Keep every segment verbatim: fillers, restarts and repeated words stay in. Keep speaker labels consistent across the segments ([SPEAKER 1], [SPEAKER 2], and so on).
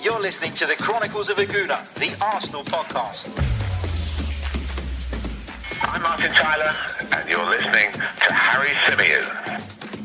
[SPEAKER 1] You're listening to the Chronicles of Aguna, the Arsenal podcast.
[SPEAKER 2] I'm Martin Tyler, and you're listening to Harry Symeou.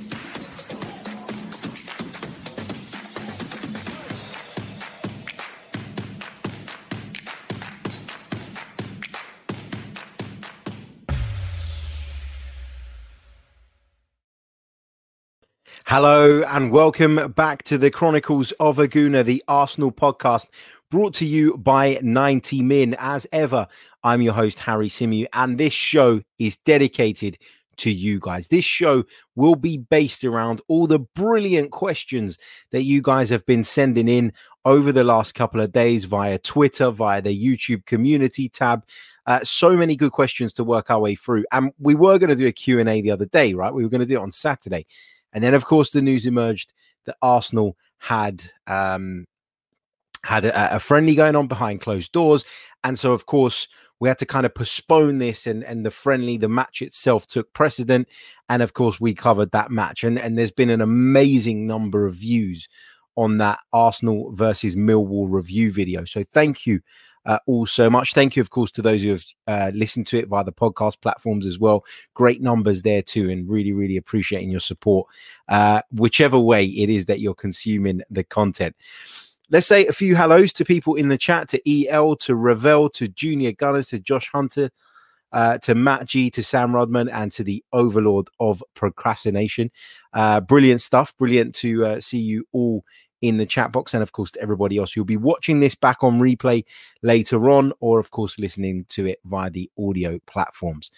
[SPEAKER 3] Hello and welcome back to the Chronicles of Aguna, the Arsenal podcast, brought to you by ninety min. As ever, I'm your host, Harry Symeou, and this show is dedicated to you guys. This show will be based around all the brilliant questions that you guys have been sending in over the last couple of days via Twitter, via the YouTube community tab. Uh, so many good questions to work our way through. And we were going to do a Q and A the other day, right? We were going to do it on Saturday. And then, of course, the news emerged that Arsenal had um, had a, a friendly going on behind closed doors. And so, of course, we had to kind of postpone this, and, and the friendly, the match itself took precedent. And, of course, we covered that match. And, and there's been an amazing number of views on that Arsenal versus Millwall review video. So thank you Uh, all so much. Thank you, of course, to those who have uh, listened to it via the podcast platforms as well. Great numbers there too, and really, really appreciating your support, uh, whichever way it is that you're consuming the content. Let's say a few hellos to people in the chat, to E L, to Ravel, to Junior Gunner, to Josh Hunter, uh, to Matt G, to Sam Rodman, and to the Overlord of Procrastination. Uh, brilliant stuff. Brilliant to uh, see you all in the chat box, and of course to everybody else who'll be watching this back on replay later on, or of course listening to it via the audio platforms.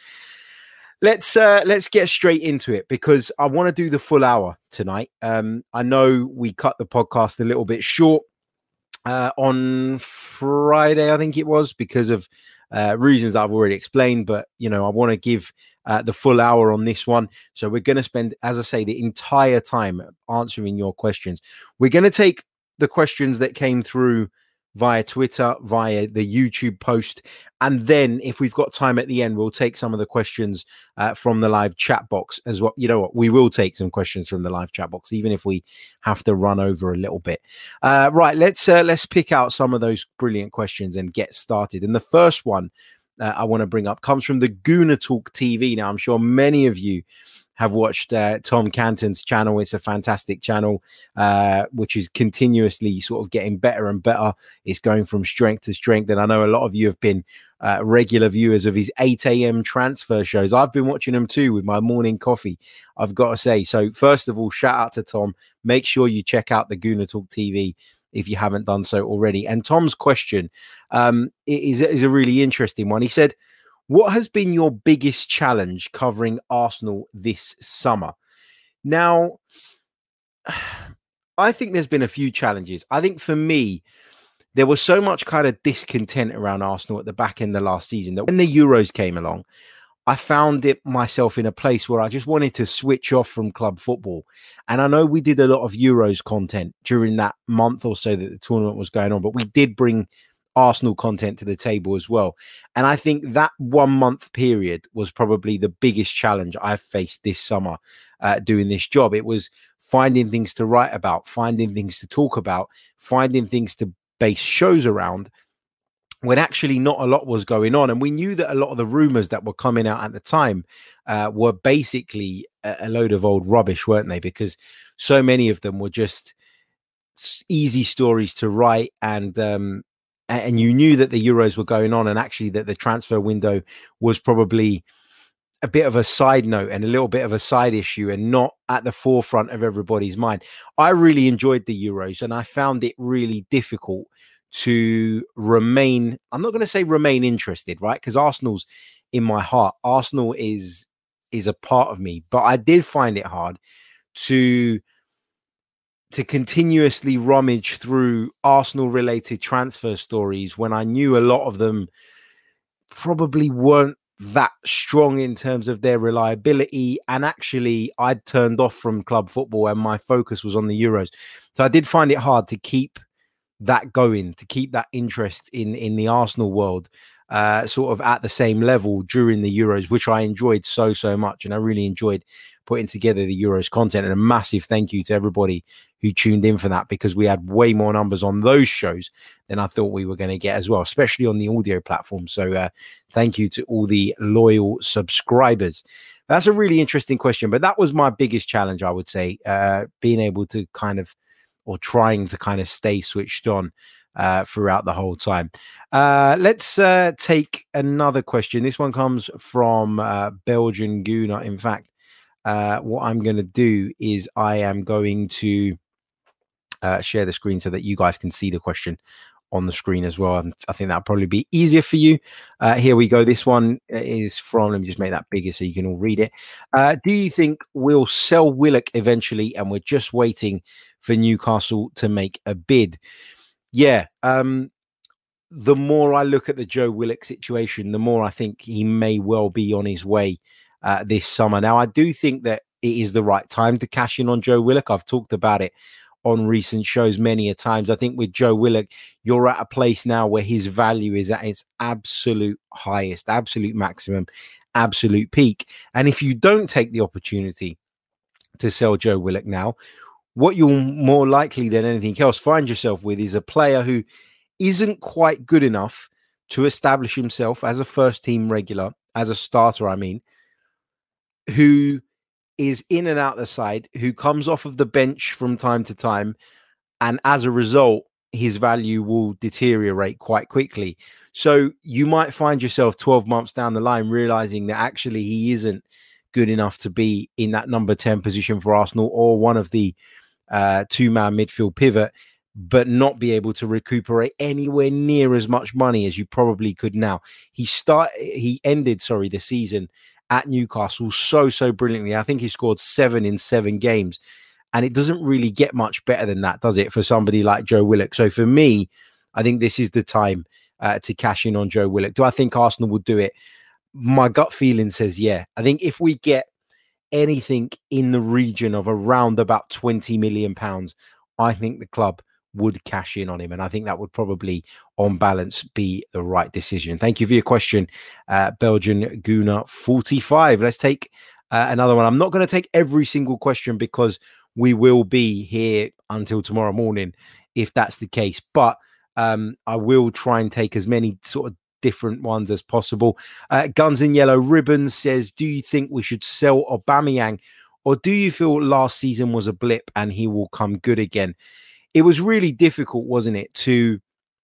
[SPEAKER 3] Let's uh, let's get straight into it, because I want to do the full hour tonight. Um, I know we cut the podcast a little bit short uh, on Friday, I think it was, because of uh, reasons that I've already explained. But you know, I want to give Uh, the full hour on this one. So we're going to spend, as I say, the entire time answering your questions. We're going to take the questions that came through via Twitter, via the YouTube post. And then if we've got time at the end, we'll take some of the questions uh, from the live chat box as well. You know what? We will take some questions from the live chat box, even if we have to run over a little bit. Uh, right. Let's, uh, let's pick out some of those brilliant questions and get started. And the first one Uh, I want to bring up comes from the Gooner Talk T V. Now, I'm sure many of you have watched uh, Tom Canton's channel. It's a fantastic channel, uh, which is continuously sort of getting better and better. It's going from strength to strength. And I know a lot of you have been uh, regular viewers of his eight a.m. transfer shows. I've been watching them too with my morning coffee, I've got to say. So first of all, shout out to Tom. Make sure you check out the Gooner Talk T V if you haven't done so already. And Tom's question um, is, is a really interesting one. He said, what has been your biggest challenge covering Arsenal this summer? Now, I think there's been a few challenges. I think for me, there was so much kind of discontent around Arsenal at the back end of last season that when the Euros came along, I found it myself in a place where I just wanted to switch off from club football. And I know we did a lot of Euros content during that month or so that the tournament was going on, but we did bring Arsenal content to the table as well. And I think that one month period was probably the biggest challenge I've faced this summer uh, doing this job. It was finding things to write about, finding things to talk about, finding things to base shows around, when actually not a lot was going on. And we knew that a lot of the rumors that were coming out at the time uh, were basically a, a load of old rubbish, weren't they? Because so many of them were just easy stories to write. And, um, and you knew that the Euros were going on, and actually that the transfer window was probably a bit of a side note and a little bit of a side issue and not at the forefront of everybody's mind. I really enjoyed the Euros, and I found it really difficult to remain, I'm not going to say remain interested, right? Because Arsenal's in my heart. Arsenal is is a part of me, but I did find it hard to to continuously rummage through Arsenal related transfer stories when I knew a lot of them probably weren't that strong in terms of their reliability. And actually I'd turned off from club football and my focus was on the Euros. So I did find it hard to keep that going, to keep that interest in, in the Arsenal world uh, sort of at the same level during the Euros, which I enjoyed so, so much. And I really enjoyed putting together the Euros content. And a massive thank you to everybody who tuned in for that, because we had way more numbers on those shows than I thought we were going to get as well, especially on the audio platform. So uh, thank you to all the loyal subscribers. That's a really interesting question, but that was my biggest challenge, I would say, uh, being able to kind of, or trying to kind of stay switched on uh, throughout the whole time. Uh, let's uh, take another question. This one comes from uh, Belgian Guna. In fact, uh, what I'm going to do is I am going to uh, share the screen so that you guys can see the question on the screen as well. And I think that'll probably be easier for you. Uh, here we go. This one is from, let me just make that bigger so you can all read it. Uh, do you think we'll sell Willock eventually and we're just waiting for Newcastle to make a bid? Yeah. Um, the more I look at the Joe Willock situation, the more I think he may well be on his way uh, this summer. Now, I do think that it is the right time to cash in on Joe Willock. I've talked about it on recent shows many a times. I think with Joe Willock, you're at a place now where his value is at its absolute highest, absolute maximum, absolute peak. And if you don't take the opportunity to sell Joe Willock now, what you'll more likely than anything else find yourself with is a player who isn't quite good enough to establish himself as a first team regular, as a starter, I mean, who is in and out the side, who comes off of the bench from time to time, and as a result, his value will deteriorate quite quickly. So you might find yourself twelve months down the line realizing that actually he isn't good enough to be in that number ten position for Arsenal, or one of the uh, two-man midfield pivot, but not be able to recuperate anywhere near as much money as you probably could now. He start he ended, sorry, the season at Newcastle so, so brilliantly. I think he scored seven in seven games. And it doesn't really get much better than that, does it, for somebody like Joe Willock? So for me, I think this is the time uh, to cash in on Joe Willock. Do I think Arsenal will do it? My gut feeling says yeah. I think if we get anything in the region of around about twenty million pounds, I think the club would cash in on him. And I think that would probably, on balance, be the right decision. Thank you for your question, uh, Belgian Guna forty-five. Let's take uh, another one. I'm not going to take every single question because we will be here until tomorrow morning if that's the case. But um, I will try and take as many sort of different ones as possible. Uh, Guns in Yellow Ribbons says, do you think we should sell Aubameyang, or do you feel last season was a blip and he will come good again? It was really difficult, wasn't it, to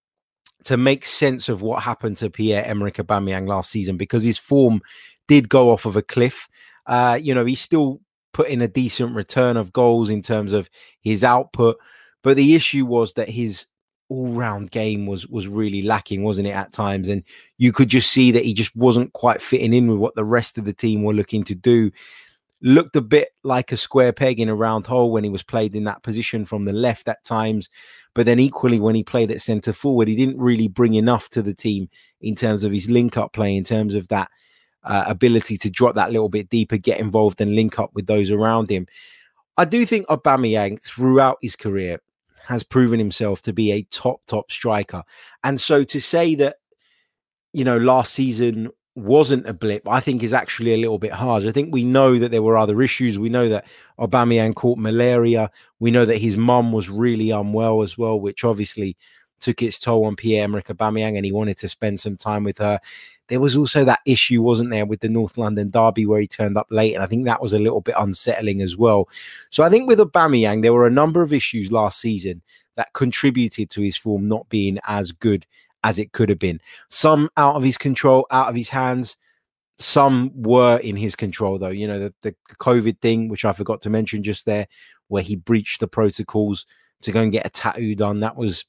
[SPEAKER 3] to make sense of what happened to Pierre-Emerick Aubameyang last season, because his form did go off of a cliff. Uh, you know, he still put in a decent return of goals in terms of his output, but the issue was that his all-round game was was really lacking, wasn't it, at times? And you could just see that he just wasn't quite fitting in with what the rest of the team were looking to do. Looked a bit like a square peg in a round hole when he was played in that position from the left at times. But then equally, when he played at centre forward, he didn't really bring enough to the team in terms of his link-up play, in terms of that uh, ability to drop that little bit deeper, get involved and link up with those around him. I do think Aubameyang, throughout his career, has proven himself to be a top, top striker. And so to say that, you know, last season wasn't a blip, I think is actually a little bit harsh. I think we know that there were other issues. We know that Aubameyang caught malaria. We know that his mum was really unwell as well, which obviously took its toll on Pierre-Emerick Aubameyang, and he wanted to spend some time with her. There was also that issue, wasn't there, with the North London derby where he turned up late, and I think that was a little bit unsettling as well. So I think with Aubameyang, there were a number of issues last season that contributed to his form not being as good as it could have been. Some out of his control, out of his hands. Some were in his control, though. You know, the, the COVID thing, which I forgot to mention just there, where he breached the protocols to go and get a tattoo done. That was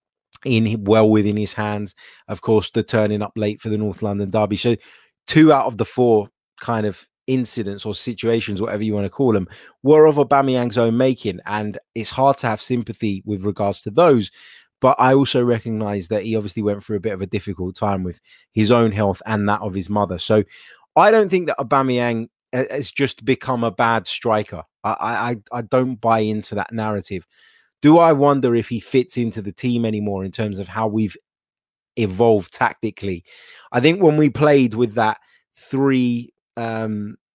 [SPEAKER 3] in well within his hands. Of course, the turning up late for the North London derby. So two out of the four kind of incidents or situations, whatever you want to call them, were of Aubameyang's own making. And it's hard to have sympathy with regards to those. But I also recognize that he obviously went through a bit of a difficult time with his own health and that of his mother. So I don't think that Aubameyang has just become a bad striker. I, I, I don't buy into that narrative. Do I wonder if he fits into the team anymore in terms of how we've evolved tactically? I think when we played with that three, um,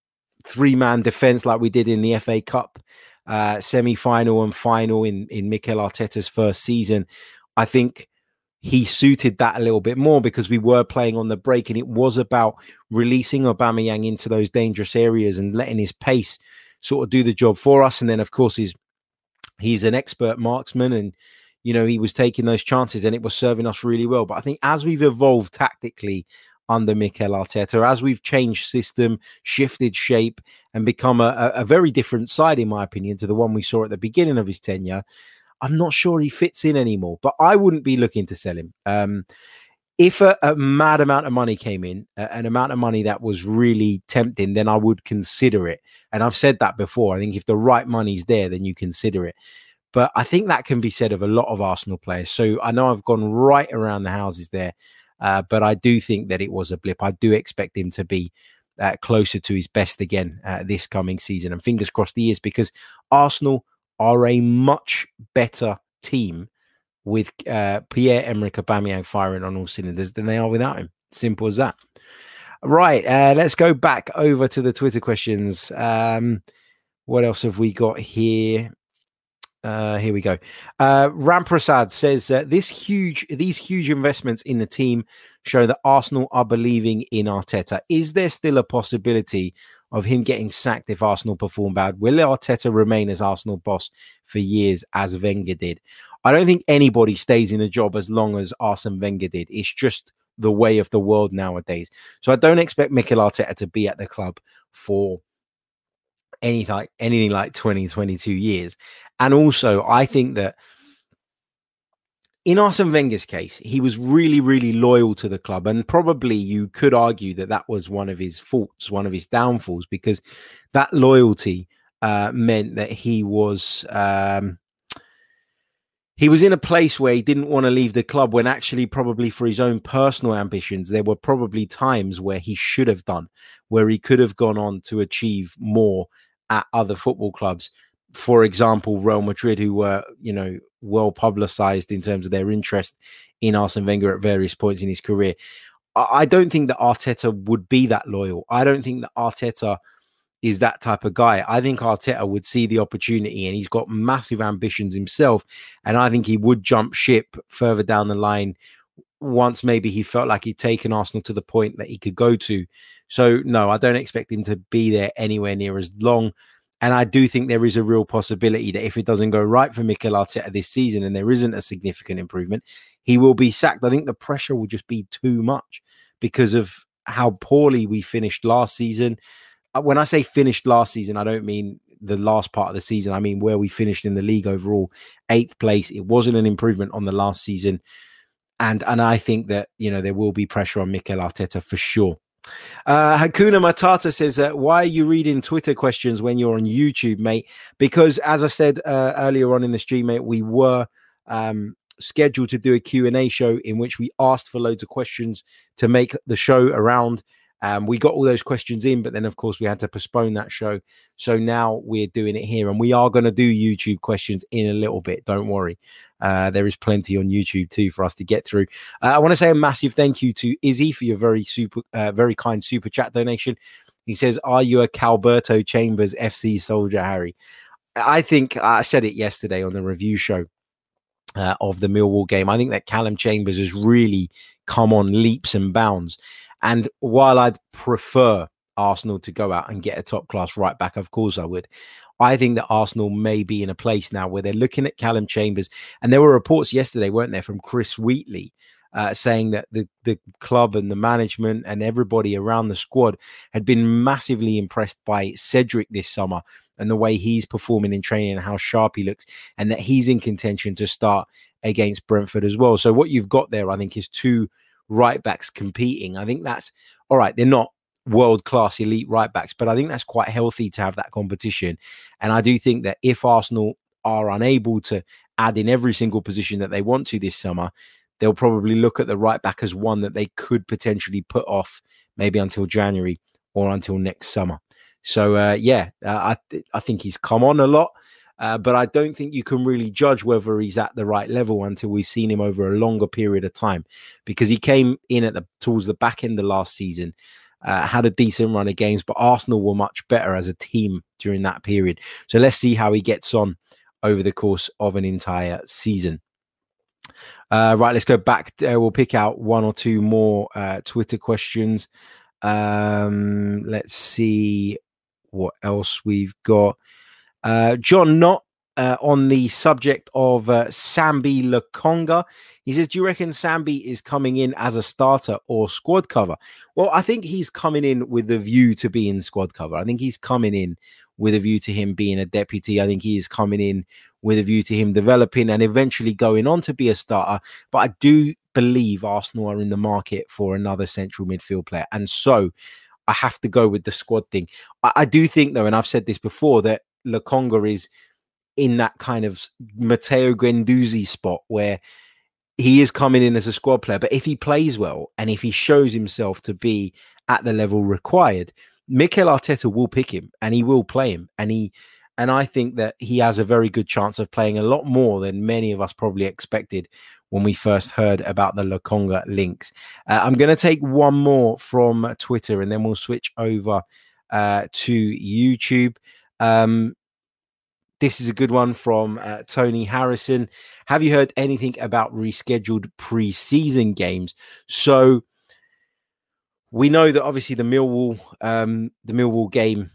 [SPEAKER 3] three-man defense like we did in the F A Cup uh, semi-final and final in, in Mikel Arteta's first season, I think he suited that a little bit more because we were playing on the break and it was about releasing Aubameyang into those dangerous areas and letting his pace sort of do the job for us. And then, of course, he's, he's an expert marksman and, you know, he was taking those chances and it was serving us really well. But I think as we've evolved tactically under Mikel Arteta, as we've changed system, shifted shape and become a, a very different side, in my opinion, to the one we saw at the beginning of his tenure, I'm not sure he fits in anymore, but I wouldn't be looking to sell him. Um, if a, a mad amount of money came in, uh, an amount of money that was really tempting, then I would consider it. And I've said that before. I think if the right money's there, then you consider it. But I think that can be said of a lot of Arsenal players. So I know I've gone right around the houses there, uh, but I do think that it was a blip. I do expect him to be uh, closer to his best again uh, this coming season. And fingers crossed he is, because Arsenal are a much better team with uh, Pierre-Emerick Aubameyang firing on all cylinders than they are without him. Simple as that. Right, uh, let's go back over to the Twitter questions. Um, what else have we got here? Uh, here we go. Uh, Ramprasad says uh, this huge, these huge investments in the team show that Arsenal are believing in Arteta. Is there still a possibility of him getting sacked if Arsenal perform bad? Will Arteta remain as Arsenal boss for years as Wenger did? I don't think anybody stays in a job as long as Arsene Wenger did. It's just the way of the world nowadays. So I don't expect Mikel Arteta to be at the club for anything like, anything like twenty, twenty-two years. And also, I think that in Arsene Wenger's case, he was really, really loyal to the club. And probably you could argue that that was one of his faults, one of his downfalls, because that loyalty uh, meant that he was... Um, He was in a place where he didn't want to leave the club, when actually probably for his own personal ambitions, there were probably times where he should have done, where he could have gone on to achieve more at other football clubs. For example, Real Madrid, who were, you know, well publicized in terms of their interest in Arsene Wenger at various points in his career. I don't think that Arteta would be that loyal. I don't think that Arteta is that type of guy. I think Arteta would see the opportunity, and he's got massive ambitions himself. And I think he would jump ship further down the line once maybe he felt like he'd taken Arsenal to the point that he could go to. So no, I don't expect him to be there anywhere near as long. And I do think there is a real possibility that if it doesn't go right for Mikel Arteta this season and there isn't a significant improvement, he will be sacked. I think the pressure will just be too much because of how poorly we finished last season. When I say finished last season, I don't mean the last part of the season. I mean where we finished in the league overall, eighth place. It wasn't an improvement on the last season. And and I think that, you know, there will be pressure on Mikel Arteta for sure. Uh, Hakuna Matata says, uh, why are you reading Twitter questions when you're on YouTube, mate? Because as I said uh, earlier on in the stream, mate, we were um, scheduled to do a Q and A show in which we asked for loads of questions to make the show around. Um, we got all those questions in, but then, of course, we had to postpone that show. So now we're doing it here, and we are going to do YouTube questions in a little bit. Don't worry. Uh, there is plenty on YouTube, too, for us to get through. Uh, I want to say a massive thank you to Izzy for your very super, uh, very kind super chat donation. He says, are you a Calberto Chambers F C soldier, Harry? I think I said it yesterday on the review show uh, of the Millwall game. I think that Callum Chambers has really come on leaps and bounds. And while I'd prefer Arsenal to go out and get a top-class right back, of course I would, I think that Arsenal may be in a place now where they're looking at Callum Chambers. And there were reports yesterday, weren't there, from Chris Wheatley uh, saying that the, the club and the management and everybody around the squad had been massively impressed by Cedric this summer and the way he's performing in training and how sharp he looks, and that he's in contention to start against Brentford as well. So what you've got there, I think, is two right backs competing. I think that's all right. They're not world-class elite right backs, but I think that's quite healthy to have that competition. And I do think that if Arsenal are unable to add in every single position that they want to this summer, they'll probably look at the right back as one that they could potentially put off maybe until January or until next summer. So uh, yeah, uh, I, th- I think he's come on a lot. Uh, but I don't think you can really judge whether he's at the right level until we've seen him over a longer period of time, because he came in at the towards the back end of last season. uh, had a decent run of games, but Arsenal were much better as a team during that period. So let's see how he gets on over the course of an entire season. Uh, right, let's go back. Uh, we'll pick out one or two more uh, Twitter questions. Um, let's see what else we've got. Uh, John Knott, uh, on the subject of uh, Sambi Lokonga. He says, do you reckon Sambi is coming in as a starter or squad cover? Well, I think he's coming in with the view to being squad cover. I think he's coming in with a view to him being a deputy. I think he is coming in with a view to him developing and eventually going on to be a starter. But I do believe Arsenal are in the market for another central midfield player. And so I have to go with the squad thing. I, I do think, though, and I've said this before, that Lokonga is in that kind of Matteo Guendouzi spot where he is coming in as a squad player. But if he plays well and if he shows himself to be at the level required, Mikel Arteta will pick him and he will play him. And he, and I think that he has a very good chance of playing a lot more than many of us probably expected when we first heard about the Lokonga links. Uh, I'm going to take one more from Twitter and then we'll switch over uh, to YouTube. Um, This is a good one from uh, Tony Harrison. Have you heard anything about rescheduled pre-season games? So we know that obviously the Millwall, um, the Millwall game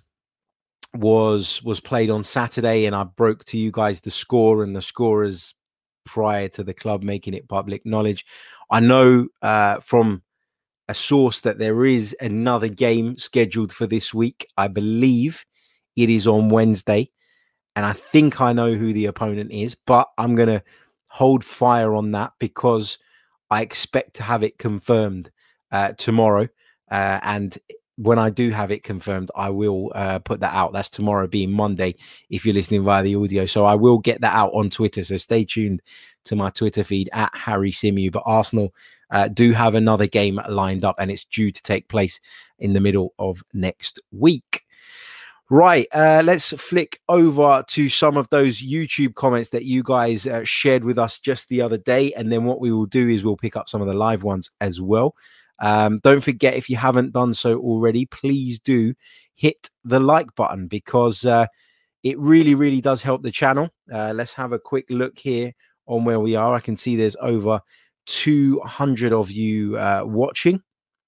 [SPEAKER 3] was was played on Saturday, and I broke to you guys the score and the scorers prior to the club making it public knowledge. I know uh, from a source that there is another game scheduled for this week. I believe it is on Wednesday. And I think I know who the opponent is, but I'm going to hold fire on that because I expect to have it confirmed uh, tomorrow. Uh, and when I do have it confirmed, I will uh, put that out. That's tomorrow being Monday, if you're listening via the audio. So I will get that out on Twitter. So stay tuned to my Twitter feed at Harry Symeou. But Arsenal uh, do have another game lined up, and it's due to take place in the middle of next week. Right, uh, let's flick over to some of those YouTube comments that you guys uh, shared with us just the other day. And then what we will do is we'll pick up some of the live ones as well. Um, don't forget, if you haven't done so already, please do hit the like button because uh, it really, really does help the channel. Uh, let's have a quick look here on where we are. I can see there's over two hundred of you uh, watching.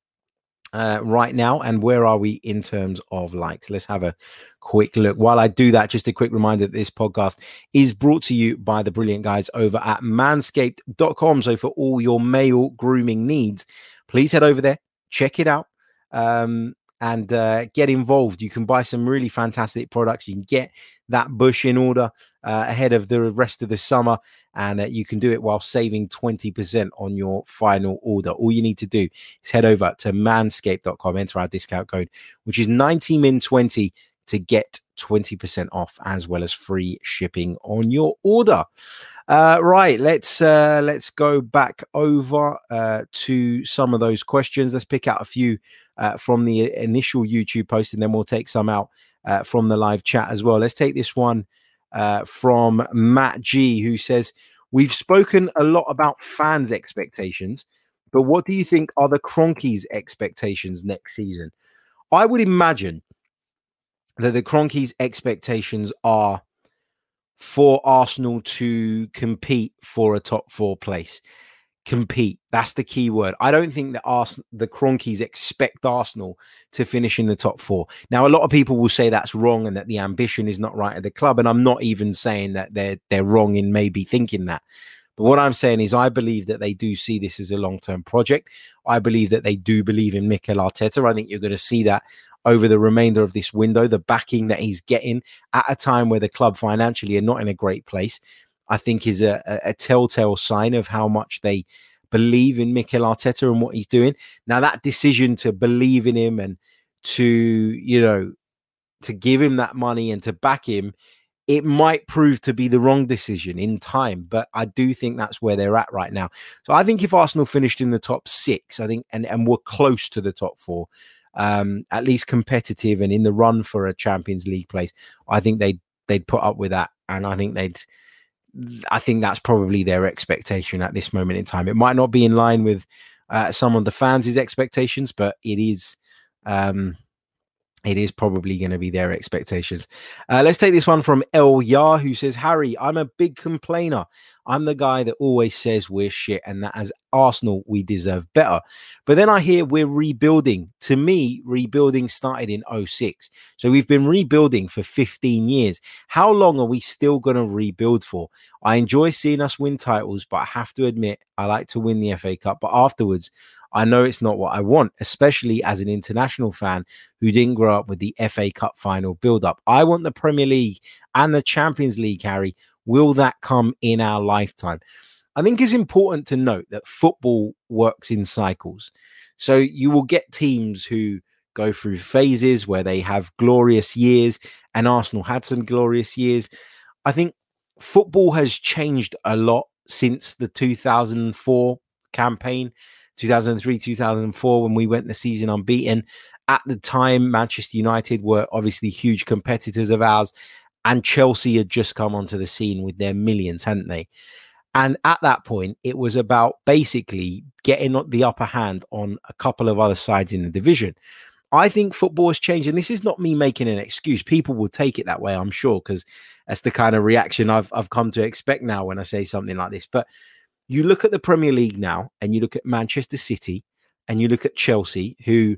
[SPEAKER 3] Uh, right now, and where are we in terms of likes? Let's have a quick look. While I do that, just a quick reminder that this podcast is brought to you by the brilliant guys over at manscaped dot com. So for all your male grooming needs, please head over there, check it out, um, and uh, get involved. You can buy some really fantastic products. You can get that bush in order uh, ahead of the rest of the summer, and uh, you can do it while saving twenty percent on your final order. All you need to do is head over to manscaped dot com, enter our discount code, which is ninety min twenty, to get twenty percent off as well as free shipping on your order. Uh, right, let's uh, let's go back over uh, to some of those questions. Let's pick out a few uh, from the initial YouTube post, and then we'll take some out uh, from the live chat as well. Let's take this one uh, from Matt G, who says, we've spoken a lot about fans' expectations, but what do you think are the Kroenkes' expectations next season? I would imagine that the Kroenkes' expectations are for Arsenal to compete for a top four place. Compete. That's the key word. I don't think that Arsenal, the Kroenkes expect Arsenal to finish in the top four. Now, a lot of people will say that's wrong and that the ambition is not right at the club. And I'm not even saying that they're, they're wrong in maybe thinking that. But what I'm saying is I believe that they do see this as a long-term project. I believe that they do believe in Mikel Arteta. I think you're going to see that over the remainder of this window, the backing that he's getting at a time where the club financially are not in a great place, I think is a, a, a telltale sign of how much they believe in Mikel Arteta and what he's doing. Now, that decision to believe in him and to, you know, to give him that money and to back him, it might prove to be the wrong decision in time, but I do think that's where they're at right now. So I think if Arsenal finished in the top six, I think, and, and were close to the top four, um, at least competitive and in the run for a Champions League place, I think they'd, they'd put up with that. And I think they'd, I think that's probably their expectation at this moment in time. It might not be in line with uh, some of the fans' expectations, but it is Um, it is probably going to be their expectations. Uh, let's take this one from El Yar, who says, Harry, I'm a big complainer. I'm the guy that always says we're shit and that as Arsenal, we deserve better. But then I hear we're rebuilding. To me, rebuilding started in oh six. So we've been rebuilding for fifteen years. How long are we still going to rebuild for? I enjoy seeing us win titles, but I have to admit, I like to win the F A Cup. But afterwards, I know it's not what I want, especially as an international fan who didn't grow up with the F A Cup final build-up. I want the Premier League and the Champions League, Harry. Will that come in our lifetime? I think it's important to note that football works in cycles. So you will get teams who go through phases where they have glorious years, and Arsenal had some glorious years. I think football has changed a lot since the two thousand four campaign. two thousand three, two thousand four, when we went the season unbeaten. At the time, Manchester United were obviously huge competitors of ours, and Chelsea had just come onto the scene with their millions, hadn't they? And at that point, it was about basically getting the upper hand on a couple of other sides in the division. I think football has changed, and this is not me making an excuse. People will take it that way, I'm sure, because that's the kind of reaction I've, I've come to expect now when I say something like this. But you look at the Premier League now, and you look at Manchester City, and you look at Chelsea, who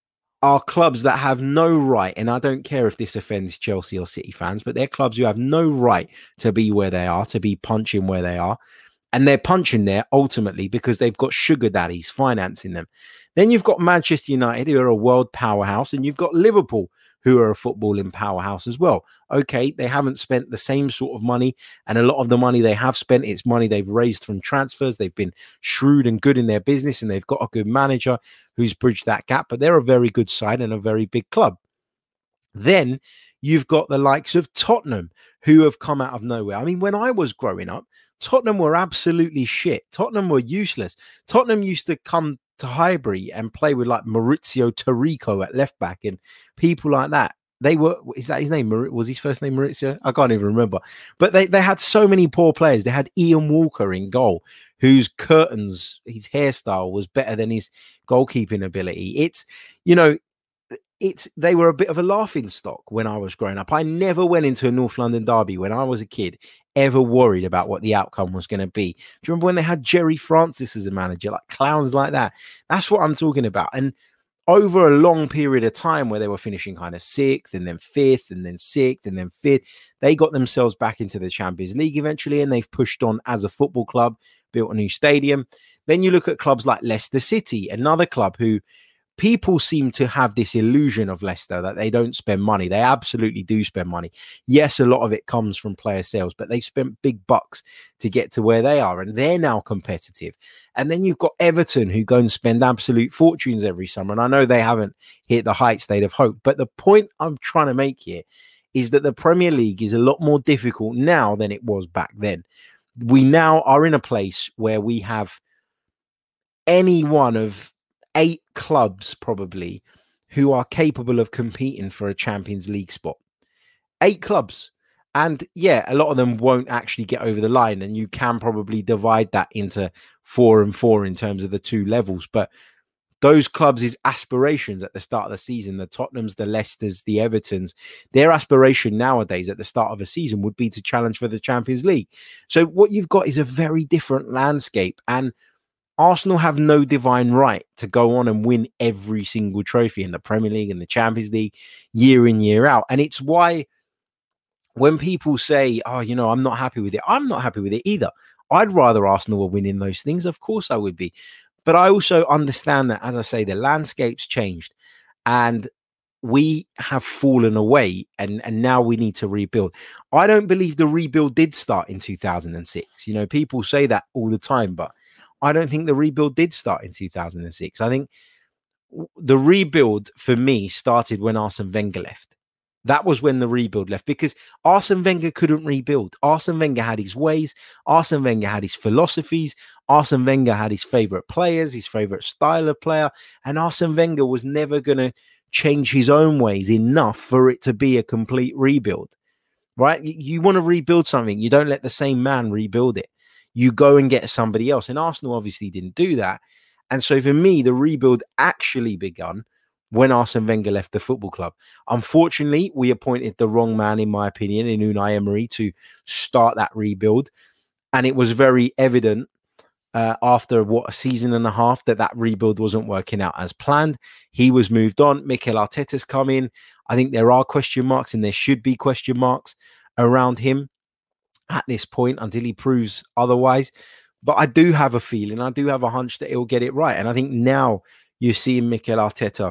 [SPEAKER 3] are clubs that have no right, and I don't care if this offends Chelsea or City fans, but they're clubs who have no right to be where they are, to be punching where they are. And they're punching there ultimately because they've got sugar daddies financing them. Then you've got Manchester United, who are a world powerhouse, and you've got Liverpool, who are a footballing powerhouse as well. Okay, they haven't spent the same sort of money, and a lot of the money they have spent, it's money they've raised from transfers. They've been shrewd and good in their business, and they've got a good manager who's bridged that gap, but they're a very good side and a very big club. Then you've got the likes of Tottenham, who have come out of nowhere. I mean, when I was growing up, Tottenham were absolutely shit. Tottenham were useless. Tottenham used to come to Highbury and play with like Maurizio Taricco at left back and people like that. They were, is that his name? Was his first name Maurizio? I can't even remember. But they, they had so many poor players. They had Ian Walker in goal, whose curtains, his hairstyle was better than his goalkeeping ability. It's, you know, it's they were a bit of a laughing stock when I was growing up. I never went into a North London derby when I was a kid, ever worried about what the outcome was going to be. Do you remember when they had Jerry Francis as a manager, like clowns like that? That's what I'm talking about. And over a long period of time where they were finishing kind of sixth and then fifth and then sixth and then fifth, they got themselves back into the Champions League eventually, and they've pushed on as a football club, built a new stadium. Then you look at clubs like Leicester City, another club who people seem to have this illusion of Leicester that they don't spend money. They absolutely do spend money. Yes, a lot of it comes from player sales, but they spent big bucks to get to where they are, and they're now competitive. And then you've got Everton, who go and spend absolute fortunes every summer. And I know they haven't hit the heights they'd have hoped, but the point I'm trying to make here is that the Premier League is a lot more difficult now than it was back then. We now are in a place where we have any one of eight clubs probably who are capable of competing for a Champions League spot. Eight clubs. And yeah, a lot of them won't actually get over the line, and you can probably divide that into four and four in terms of the two levels. But those clubs' aspirations at the start of the season, the Tottenhams, the Leicesters, the Evertons, their aspiration nowadays at the start of a season would be to challenge for the Champions League. So what you've got is a very different landscape, and Arsenal have no divine right to go on and win every single trophy in the Premier League and the Champions League year in, year out. And it's why when people say, oh, you know, I'm not happy with it, I'm not happy with it either. I'd rather Arsenal were winning those things. Of course I would be. But I also understand that, as I say, the landscape's changed and we have fallen away, and, and now we need to rebuild. I don't believe the rebuild did start in two thousand six. You know, people say that all the time, but I don't think the rebuild did start in two thousand six. I think the rebuild for me started when Arsene Wenger left. That was when the rebuild left, because Arsene Wenger couldn't rebuild. Arsene Wenger had his ways. Arsene Wenger had his philosophies. Arsene Wenger had his favorite players, his favorite style of player. And Arsene Wenger was never going to change his own ways enough for it to be a complete rebuild, right? You, you want to rebuild something. You don't let the same man rebuild it. You go and get somebody else. And Arsenal obviously didn't do that. And so for me, the rebuild actually begun when Arsene Wenger left the football club. Unfortunately, we appointed the wrong man, in my opinion, in Unai Emery to start that rebuild. And it was very evident uh, after, what, a season and a half that that rebuild wasn't working out as planned. He was moved on. Mikel Arteta's come in. I think there are question marks, and there should be question marks around him at this point until he proves otherwise. But I do have a feeling, I do have a hunch that he'll get it right. And I think now you're seeing Mikel Arteta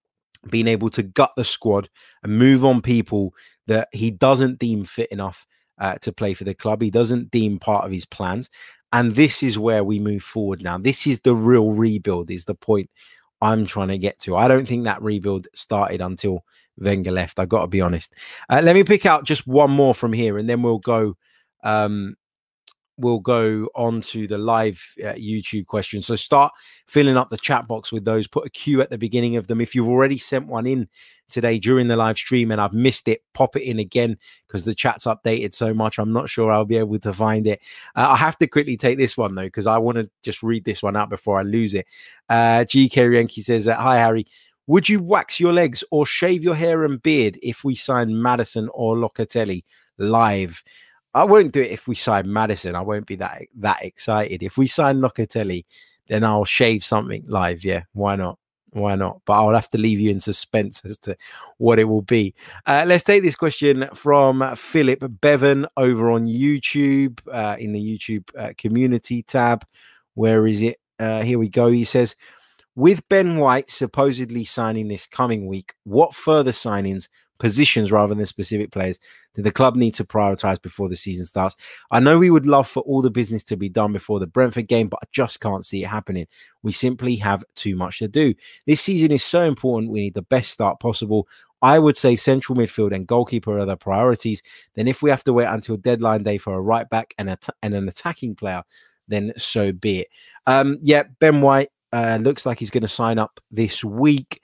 [SPEAKER 3] being able to gut the squad and move on people that he doesn't deem fit enough uh, to play for the club. He doesn't deem part of his plans. And this is where we move forward now. This is the real rebuild, is the point I'm trying to get to. I don't think that rebuild started until Wenger left. I've got to be honest. Uh, let me pick out just one more from here, and then we'll go um, we'll go on to the live uh, YouTube questions. So start filling up the chat box with those. Put a Q at the beginning of them. If you've already sent one in today during the live stream and I've missed it, pop it in again because the chat's updated so much. I'm not sure I'll be able to find it. Uh, I have to quickly take this one, though, because I want to just read this one out before I lose it. Uh, G. Kerienki says, uh, hi, Harry. Would you wax your legs or shave your hair and beard if we sign Maddison or Locatelli live? I won't do it if we sign Maddison. I won't be that that excited. If we sign Locatelli, then I'll shave something live. Yeah, why not? Why not? But I'll have to leave you in suspense as to what it will be. Uh, let's take this question from Philip Bevan over on YouTube, uh, in the YouTube uh, community tab. Where is it? Uh, here we go. He says, with Ben White supposedly signing this coming week, what further signings, positions rather than specific players, do the club need to prioritise before the season starts? I know we would love for all the business to be done before the Brentford game, but I just can't see it happening. We simply have too much to do. This season is so important. We need the best start possible. I would say central midfield and goalkeeper are the priorities. Then if we have to wait until deadline day for a right back and, a and an attacking player, then so be it. Um, yeah, Ben White uh, looks like he's going to sign up this week.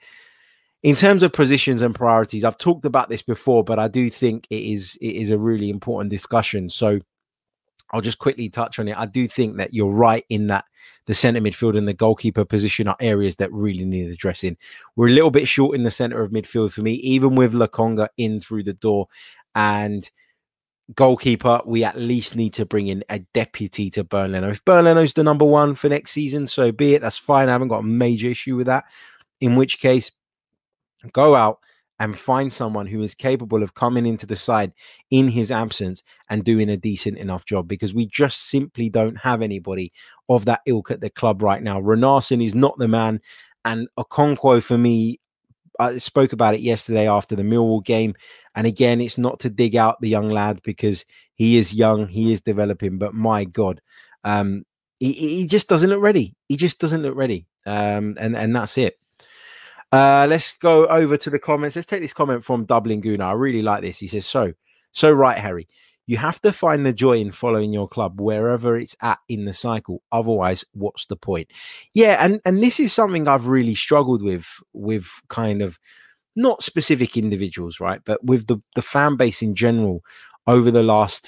[SPEAKER 3] In terms of positions and priorities, I've talked about this before, but I do think it is it is a really important discussion. So I'll just quickly touch on it. I do think that you're right in that the centre midfield and the goalkeeper position are areas that really need addressing. We're a little bit short in the centre of midfield for me, even with Lokonga in through the door. And goalkeeper, we at least need to bring in a deputy to Bernd Leno. If Bernd Leno's the number one for next season, so be it. That's fine. I haven't got a major issue with that. In which case, go out and find someone who is capable of coming into the side in his absence and doing a decent enough job, because we just simply don't have anybody of that ilk at the club right now. Runarsson is not the man. And Okonkwo, for me, I spoke about it yesterday after the Millwall game. And again, it's not to dig out the young lad because he is young, he is developing. But my God, um, he, he just doesn't look ready. He just doesn't look ready. Um, and, and that's it. Uh, let's go over to the comments. Let's take this comment from Dublin Guna. I really like this. He says, so, so right, Harry, you have to find the joy in following your club wherever it's at in the cycle. Otherwise, what's the point? Yeah, and, and this is something I've really struggled with, with kind of not specific individuals, right? But with the, the fan base in general over the last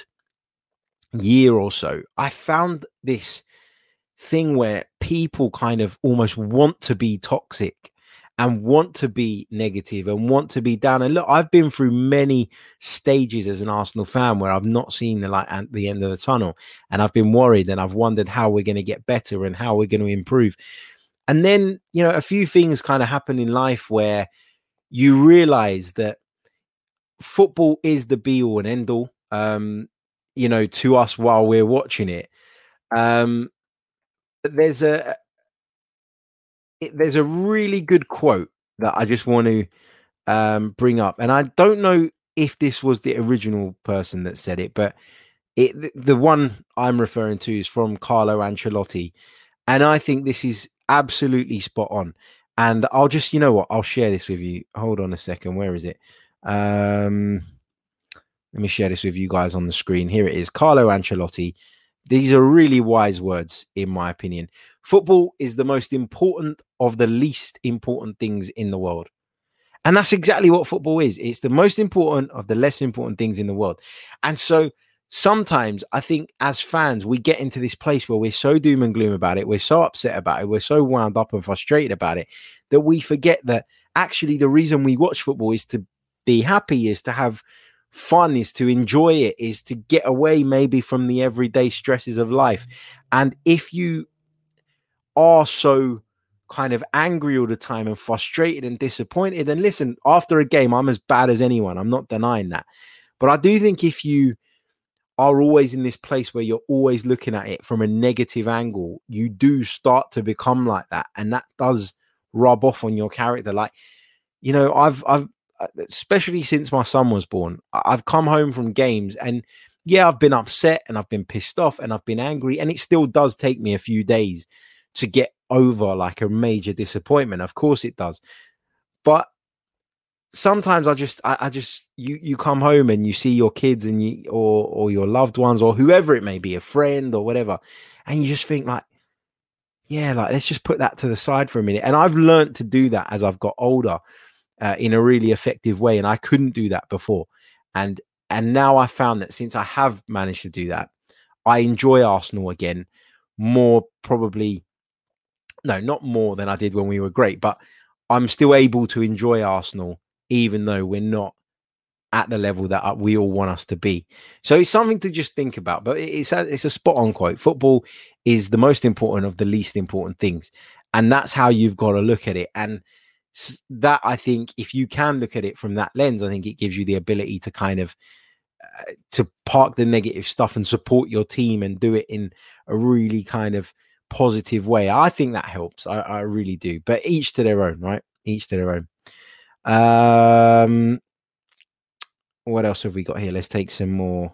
[SPEAKER 3] year or so. I found this thing where people kind of almost want to be toxic and want to be negative and want to be down. And look, I've been through many stages as an Arsenal fan where I've not seen the light at the end of the tunnel. And I've been worried and I've wondered how we're going to get better and how we're going to improve. And then, you know, a few things kind of happen in life where you realize that football is the be all and end all, um, you know, to us while we're watching it. Um, there's a, It, there's a really good quote that I just want to um, bring up. And I don't know if this was the original person that said it, but it, the, the one I'm referring to is from Carlo Ancelotti. And I think this is absolutely spot on. And I'll just, you know what, I'll share this with you. Hold on a second. Where is it? Um, let me share this with you guys on the screen. Here it is. Carlo Ancelotti. These are really wise words, in my opinion. Football is the most important of the least important things in the world. And that's exactly what football is. It's the most important of the less important things in the world. And so sometimes I think as fans, we get into this place where we're so doom and gloom about it. We're so upset about it. We're so wound up and frustrated about it that we forget that actually the reason we watch football is to be happy, is to have fun, is to enjoy it, is to get away maybe from the everyday stresses of life. And if you are so kind of angry all the time and frustrated and disappointed, then listen, after a game, I'm as bad as anyone. I'm not denying that. But I do think if you are always in this place where you're always looking at it from a negative angle, you do start to become like that. And that does rub off on your character. Like, you know, I've, I've, especially since my son was born, I've come home from games and yeah, I've been upset and I've been pissed off and I've been angry. And it still does take me a few days to get over like a major disappointment. Of course it does. But sometimes I just, I, I just, you, you come home and you see your kids and you, or, or your loved ones or whoever it may be, a friend or whatever. And you just think like, yeah, like, let's just put that to the side for a minute. And I've learned to do that as I've got older uh, in a really effective way. And I couldn't do that before. And, and now I found that since I have managed to do that, I enjoy Arsenal again more, probably, no, not more than I did when we were great, but I'm still able to enjoy Arsenal even though we're not at the level that we all want us to be. So it's something to just think about, but it's a, it's a spot on quote. Football is the most important of the least important things. And that's how you've got to look at it. And that, I think, if you can look at it from that lens, I think it gives you the ability to kind of uh, to park the negative stuff and support your team and do it in a really kind of positive way. I think that helps. I, I really do. But each to their own, right? Each to their own. Um, what else have we got here? Let's take some more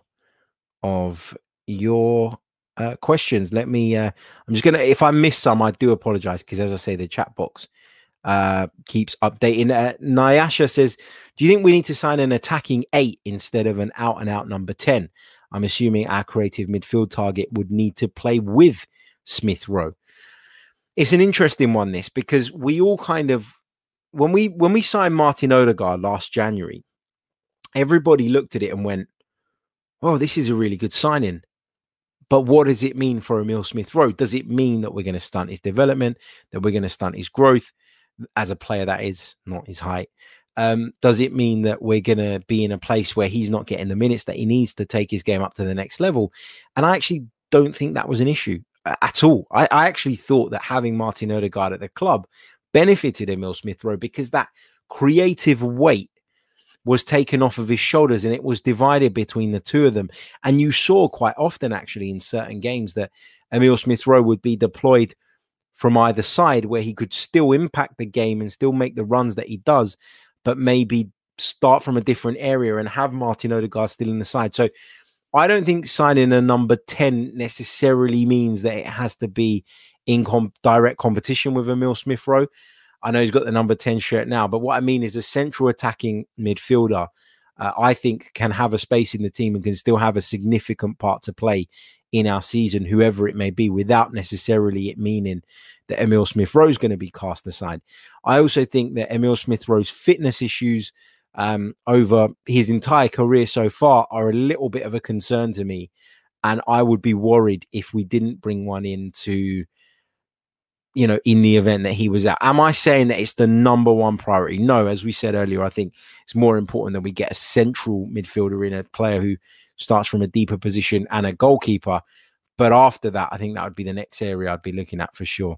[SPEAKER 3] of your uh, questions. Let me, uh, I'm just going to, if I miss some, I do apologize because, as I say, the chat box uh, keeps updating. Uh, Nyasha says, do you think we need to sign an attacking eight instead of an out and out number ten? I'm assuming our creative midfield target would need to play with Smith Rowe. It's an interesting one, this, because we all kind of, when we when we signed Martin Odegaard last January, everybody looked at it and went, oh, this is a really good signing. But what does it mean for Emile Smith Rowe? Does it mean that we're going to stunt his development, that we're going to stunt his growth as a player, that is, not his height? Um, does it mean that we're going to be in a place where he's not getting the minutes that he needs to take his game up to the next level? And I actually don't think that was an issue at all. I, I actually thought that having Martin Odegaard at the club benefited Emile Smith Rowe because that creative weight was taken off of his shoulders and it was divided between the two of them. And you saw quite often, actually, in certain games that Emile Smith Rowe would be deployed from either side where he could still impact the game and still make the runs that he does, but maybe start from a different area and have Martin Odegaard still in the side. So I don't think signing a number ten necessarily means that it has to be in com- direct competition with Emile Smith Rowe. I know he's got the number ten shirt now, but what I mean is a central attacking midfielder, uh, I think, can have a space in the team and can still have a significant part to play in our season, whoever it may be, without necessarily it meaning that Emile Smith Rowe is going to be cast aside. I also think that Emile Smith Rowe's fitness issues um, over his entire career so far are a little bit of a concern to me. And I would be worried if we didn't bring one in to, you know, in the event that he was out. Am I saying that it's the number one priority? No, as we said earlier, I think it's more important that we get a central midfielder in, a player who starts from a deeper position, and a goalkeeper. But after that, I think that would be the next area I'd be looking at for sure.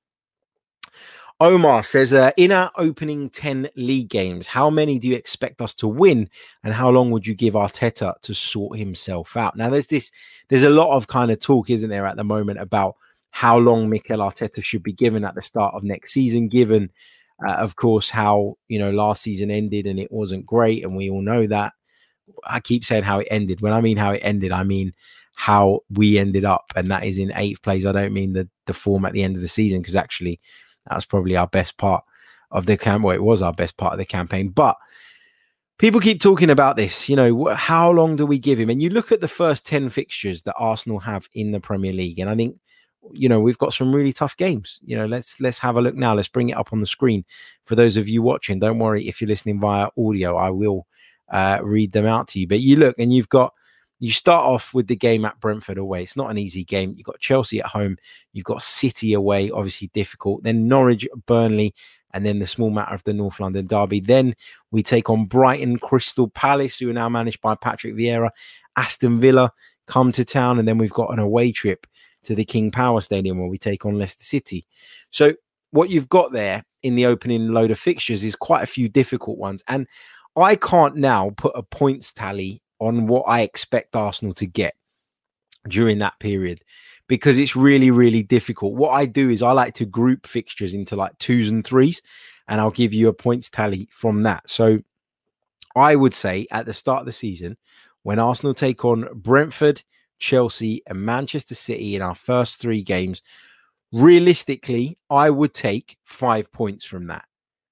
[SPEAKER 3] Omar says, uh, in our opening ten league games, how many do you expect us to win? And how long would you give Arteta to sort himself out? Now, there's this, there's a lot of kind of talk, isn't there, at the moment about how long Mikel Arteta should be given at the start of next season, given, uh, of course, how, you know, last season ended and it wasn't great. And we all know that. I keep saying how it ended. When I mean how it ended, I mean how we ended up. And that is in eighth place. I don't mean the, the form at the end of the season, because actually that was probably our best part of the campaign. Well, it was our best part of the campaign. But people keep talking about this, you know, how long do we give him? And you look at the first ten fixtures that Arsenal have in the Premier League, and I think, you know, we've got some really tough games. You know, let's let's have a look now. Let's bring it up on the screen for those of you watching. Don't worry if you're listening via audio, I will uh, read them out to you. But you look, and you've got, you start off with the game at Brentford away. It's not an easy game. You've got Chelsea at home. You've got City away, obviously difficult. Then Norwich, Burnley, and then the small matter of the North London derby. Then we take on Brighton, Crystal Palace, who are now managed by Patrick Vieira, Aston Villa come to town, and then we've got an away trip to the King Power Stadium where we take on Leicester City. So what you've got there in the opening load of fixtures is quite a few difficult ones. And I can't now put a points tally on what I expect Arsenal to get during that period, because it's really, really difficult. What I do is I like to group fixtures into like twos and threes, and I'll give you a points tally from that. So I would say at the start of the season, when Arsenal take on Brentford, Chelsea and Manchester City in our first three games, realistically, I would take five points from that.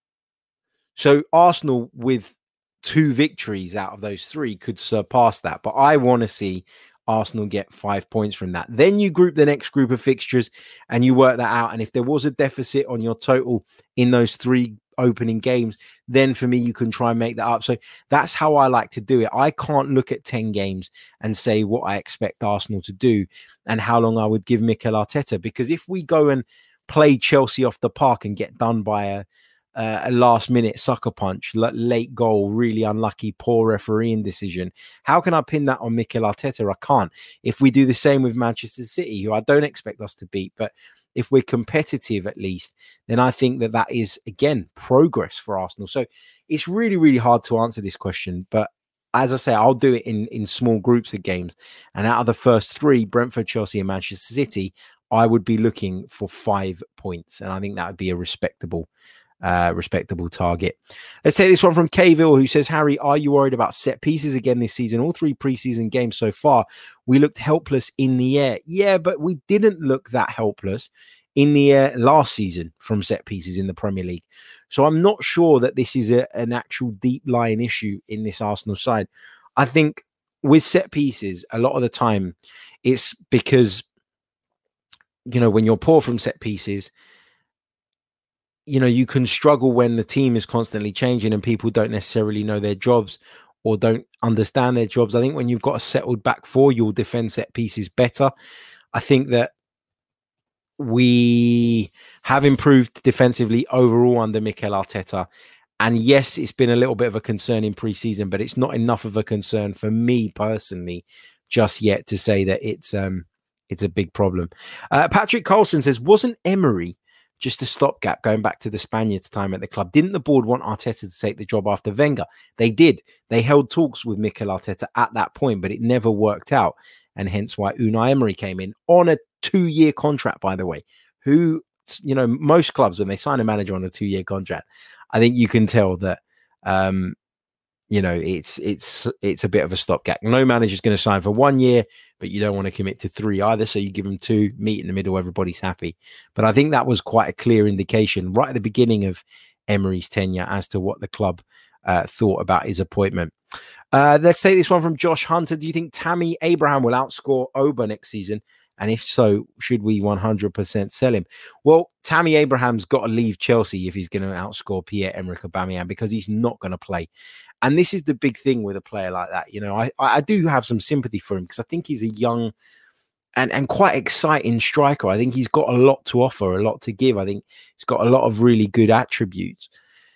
[SPEAKER 3] So Arsenal with two victories out of those three could surpass that. But I want to see Arsenal get five points from that. Then you group the next group of fixtures and you work that out. And if there was a deficit on your total in those three opening games, then for me, you can try and make that up. So that's how I like to do it. I can't look at ten games and say what I expect Arsenal to do and how long I would give Mikel Arteta, because if we go and play Chelsea off the park and get done by a Uh, a last minute sucker punch, late goal, really unlucky, poor refereeing decision, how can I pin that on Mikel Arteta? I can't. If we do the same with Manchester City, who I don't expect us to beat, but if we're competitive at least, then I think that that is, again, progress for Arsenal. So it's really, really hard to answer this question. But as I say, I'll do it in, in small groups of games. And out of the first three, Brentford, Chelsea and Manchester City, I would be looking for five points. And I think that would be a respectable Uh, respectable target. Let's take this one from Kayville, who says, Harry, are you worried about set pieces again this season? All three preseason games so far, we looked helpless in the air. Yeah, but we didn't look that helpless in the air last season from set pieces in the Premier League. So I'm not sure that this is a, an actual deep lying issue in this Arsenal side. I think with set pieces, a lot of the time, it's because, you know, when you're poor from set pieces, you know, you can struggle when the team is constantly changing and people don't necessarily know their jobs or don't understand their jobs. I think when you've got a settled back four, you'll defend set pieces better. I think that we have improved defensively overall under Mikel Arteta. And yes, it's been a little bit of a concern in pre-season, but it's not enough of a concern for me personally just yet to say that it's um it's a big problem. Uh, Patrick Colson says, wasn't Emery just a stopgap going back to the Spaniards' time at the club? Didn't the board want Arteta to take the job after Wenger? They did. They held talks with Mikel Arteta at that point, but it never worked out. And hence why Unai Emery came in on a two-year contract, by the way. Who, you know, most clubs, when they sign a manager on a two-year contract, I think you can tell that, um, you know, it's it's it's a bit of a stopgap. No manager's going to sign for one year, but you don't want to commit to three either. So you give them two, meet in the middle, everybody's happy. But I think that was quite a clear indication right at the beginning of Emery's tenure as to what the club uh, thought about his appointment. Uh, let's take this one from Josh Hunter. Do you think Tammy Abraham will outscore Oba next season? And if so, should we one hundred percent sell him? Well, Tammy Abraham's got to leave Chelsea if he's going to outscore Pierre-Emerick Aubameyang, because he's not going to play. And this is the big thing with a player like that. You know, I, I do have some sympathy for him because I think he's a young and, and quite exciting striker. I think he's got a lot to offer, a lot to give. I think he's got a lot of really good attributes.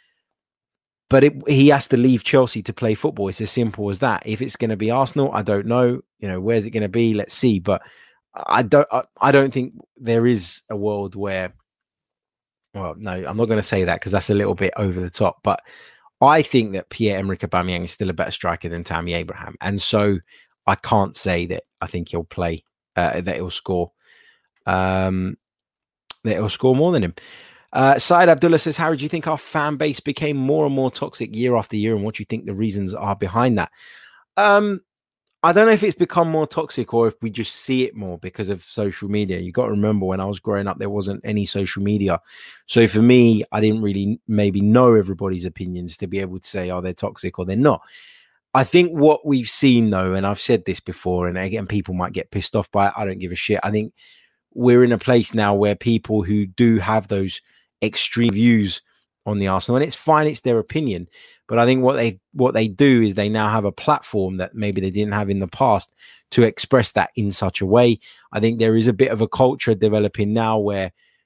[SPEAKER 3] But it, he has to leave Chelsea to play football. It's as simple as that. If it's going to be Arsenal, I don't know. You know, where's it going to be? Let's see. But I don't. I, I don't think there is a world where. Well, no, I'm not going to say that because that's a little bit over the top. But I think that Pierre-Emerick Aubameyang is still a better striker than Tammy Abraham, and so I can't say that I think he'll play. Uh, that he'll score. Um, that he'll score more than him. Uh, Syed Abdullah says, Harry, do you think our fan base became more and more toxic year after year? And what do you think the reasons are behind that? Um, I don't know if it's become more toxic or if we just see it more because of social media. You got to remember when I was growing up, there wasn't any social media. So for me, I didn't really maybe know everybody's opinions to be able to say, oh, they're toxic or they're not. I think what we've seen, though, and I've said this before, and again, people might get pissed off by it. I don't give a shit. I think we're in a place now where people who do have those extreme views on the Arsenal, and it's fine, it's their opinion, but I think what they what they do is they now have a platform that maybe they didn't have in the past to express that in such a way. I think there is a bit of a culture developing now where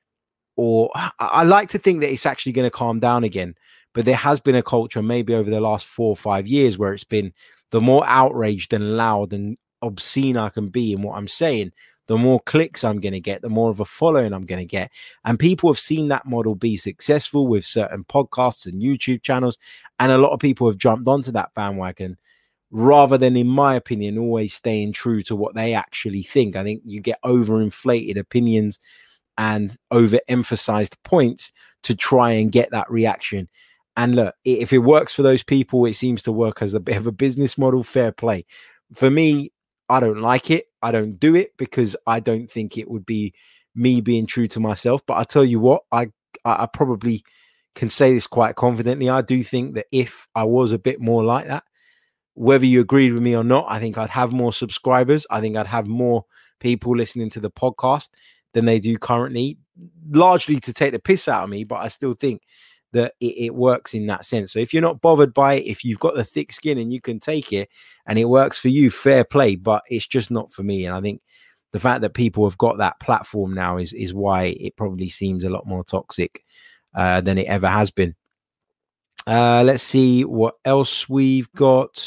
[SPEAKER 3] or I, I like to think that it's actually going to calm down again. But there has been a culture maybe over the last four or five years where it's been the more outraged and loud and obscene I can be in what I'm saying, the more clicks I'm going to get, the more of a following I'm going to get. And people have seen that model be successful with certain podcasts and YouTube channels. And a lot of people have jumped onto that bandwagon rather than, in my opinion, always staying true to what they actually think. I think you get overinflated opinions and overemphasized points to try and get that reaction. And look, if it works for those people, it seems to work as a bit of a business model. Fair play. For me, I don't like it. I don't do it because I don't think it would be me being true to myself. But I tell you what, I I probably can say this quite confidently. I do think that if I was a bit more like that, whether you agreed with me or not, I think I'd have more subscribers. I think I'd have more people listening to the podcast than they do currently, largely to take the piss out of me. But I still think that it, it works in that sense. So if you're not bothered by it, if you've got the thick skin and you can take it and it works for you, fair play, but it's just not for me. And I think the fact that people have got that platform now is, is why it probably seems a lot more toxic uh, than it ever has been. Uh, let's see what else we've got.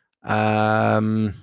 [SPEAKER 3] Um,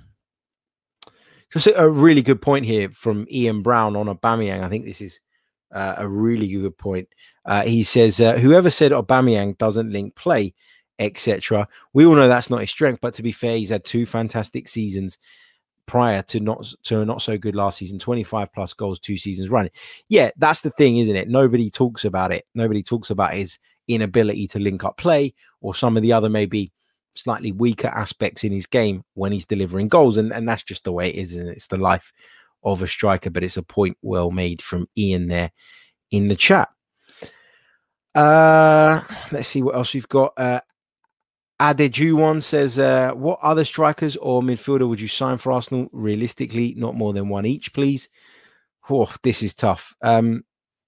[SPEAKER 3] just a, a really good point here from Ian Brown on Aubameyang. I think this is uh, a really good point. Uh, he says, uh, whoever said Aubameyang doesn't link play, et cetera. We all know that's not his strength, but to be fair, he's had two fantastic seasons prior to not to a not so good last season, twenty-five plus goals, two seasons running. Yeah, that's the thing, isn't it? Nobody talks about it. Nobody talks about his inability to link up play or some of the other maybe slightly weaker aspects in his game when he's delivering goals. And, and that's just the way it is, isn't it? It's the life of a striker, but it's a point well made from Ian there in the chat. Uh, let's see what else we've got. Uh, Adejuwon says, uh, what other strikers or midfielder would you sign for Arsenal? Realistically, not more than one each, please. Oh, this is tough. Um,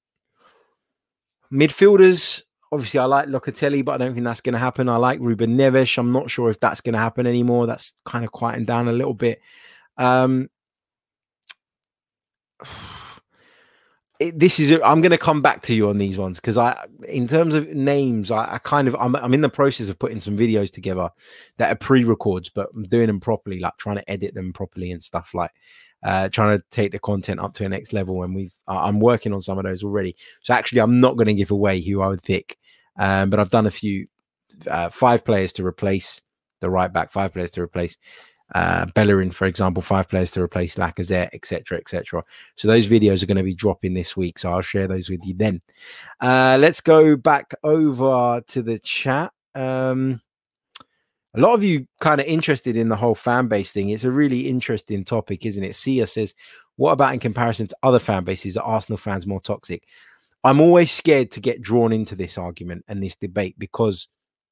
[SPEAKER 3] midfielders, obviously, I like Locatelli, but I don't think that's going to happen. I like Ruben Neves. I'm not sure if that's going to happen anymore. That's kind of quieting down a little bit. Um, It, this is a, I'm going to come back to you on these ones because I, in terms of names, I, I kind of I'm, I'm in the process of putting some videos together that are pre-records, but I'm doing them properly, like trying to edit them properly and stuff, like uh, trying to take the content up to the next level. And we've I'm working on some of those already. So actually, I'm not going to give away who I would pick, um, but I've done a few uh, five players to replace the right back, five players to replace. Uh, Bellerin, for example, five players to replace Lacazette, et cetera, et cetera. So those videos are going to be dropping this week. So I'll share those with you then. Uh, let's go back over to the chat. Um, a lot of you kind of interested in the whole fan base thing. It's a really interesting topic, isn't it? Sia says, what about in comparison to other fan bases? Are Arsenal fans more toxic? I'm always scared to get drawn into this argument and this debate because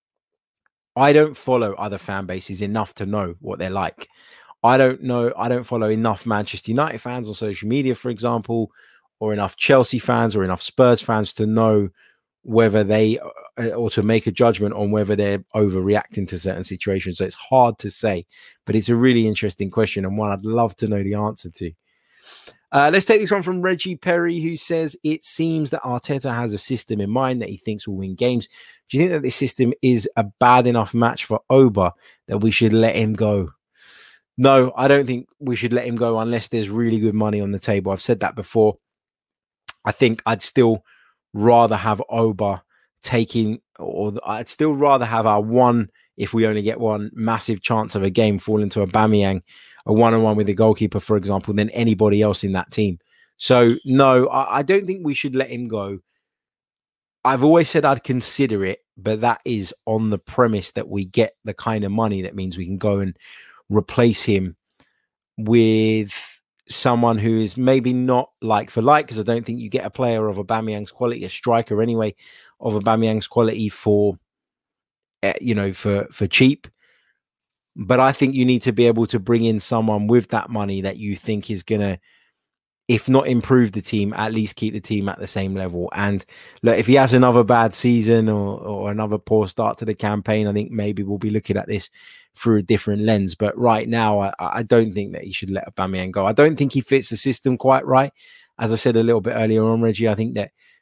[SPEAKER 3] I don't follow other fan bases enough to know what they're like. I don't know. I don't follow enough Manchester United fans on social media, for example, or enough Chelsea fans or enough Spurs fans to know whether they or to make a judgment on whether they're overreacting to certain situations. So it's hard to say, but it's a really interesting question and one I'd love to know the answer to. Uh, let's take this one from Reggie Perry, who says, it seems that Arteta has a system in mind that he thinks will win games. Do you think that this system is a bad enough match for Oba that we should let him go? No, I don't think we should let him go unless there's really good money on the table. I've said that before. I think I'd still rather have Oba taking, or I'd still rather have our one, if we only get one, massive chance of a game fall into Aubameyang, a one-on-one with the goalkeeper, for example, than anybody else in that team. So, no, I, I don't think we should let him go. I've always said I'd consider it, but that is on the premise that we get the kind of money that means we can go and replace him with someone who is maybe not like for like, because I don't think you get a player of Aubameyang's quality, a striker anyway, of Aubameyang's quality for, uh, you know, for, for cheap. But I think you need to be able to bring in someone with that money that you think is going to, if not improve the team, at least keep the team at the same level. And look, if he has another bad season or, or another poor start to the campaign, I think maybe we'll be looking at this through a different lens. But right now, I, I don't think that he should let Aubameyang go. I don't think he fits the system quite right. As I said a little bit earlier on, Reggie, I think that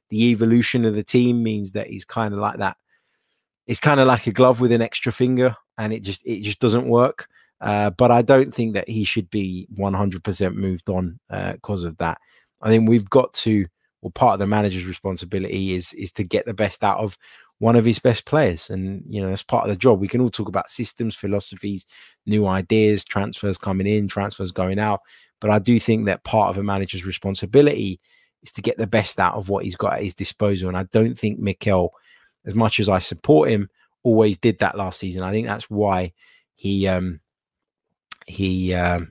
[SPEAKER 3] the evolution of the team means that he's kind of like that. It's kind of like a glove with an extra finger, and it just it just doesn't work. Uh, but I don't think that he should be one hundred percent moved on because uh, of that. I think we've got to, well, part of the manager's responsibility is is to get the best out of one of his best players. And, you know, that's part of the job. We can all talk about systems, philosophies, new ideas, transfers coming in, transfers going out. But I do think that part of a manager's responsibility is to get the best out of what he's got at his disposal. And I don't think Mikel, as much as I support him, always did that last season. I think that's why he, um, he, um,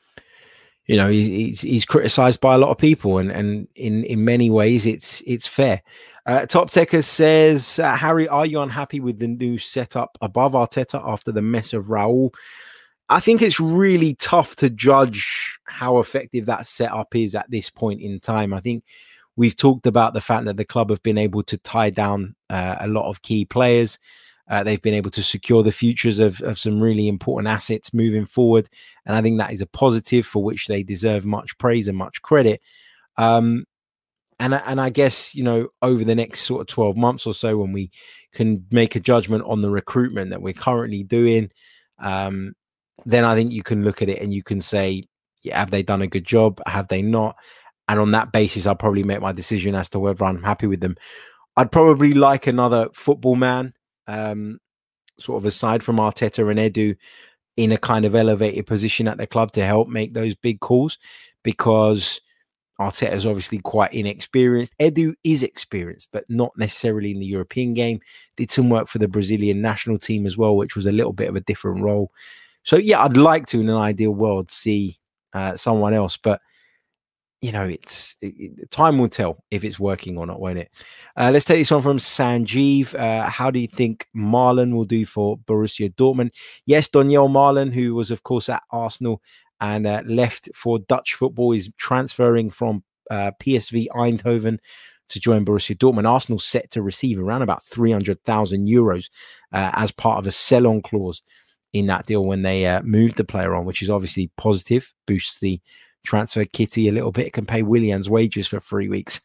[SPEAKER 3] you know, he's, he's, he's criticised by a lot of people, and, and in, in many ways, it's it's fair. Uh, Top Techer says, uh, Harry, are you unhappy with the new setup above Arteta after the mess of Raul? I think it's really tough to judge how effective that setup is at this point in time. I think we've talked about the fact that the club have been able to tie down uh, a lot of key players. Uh, they've been able to secure the futures of, of some really important assets moving forward. And I think that is a positive for which they deserve much praise and much credit. Um, and, and I guess, you know, over the next sort of twelve months or so, when we can make a judgment on the recruitment that we're currently doing, um, then I think you can look at it and you can say, yeah, have they done a good job? Have they not? And on that basis, I'll probably make my decision as to whether I'm happy with them. I'd probably like another football man, um, sort of aside from Arteta and Edu, in a kind of elevated position at the club to help make those big calls, because Arteta is obviously quite inexperienced. Edu is experienced, but not necessarily in the European game. Did some work for the Brazilian national team as well, which was a little bit of a different role. So, yeah, I'd like to, in an ideal world, see uh, someone else. But, you know, it's it, it, time will tell if it's working or not, won't it? Uh, let's take this one from Sanjeev. Uh, how do you think Marlon will do for Borussia Dortmund? Yes, Daniel Marlon, who was, of course, at Arsenal and uh, left for Dutch football, is transferring from uh, P S V Eindhoven to join Borussia Dortmund. Arsenal set to receive around about three hundred thousand euros uh, as part of a sell-on clause in that deal when they uh, moved the player on, which is obviously positive, boosts the transfer kitty a little bit, can pay Willian's wages for three weeks.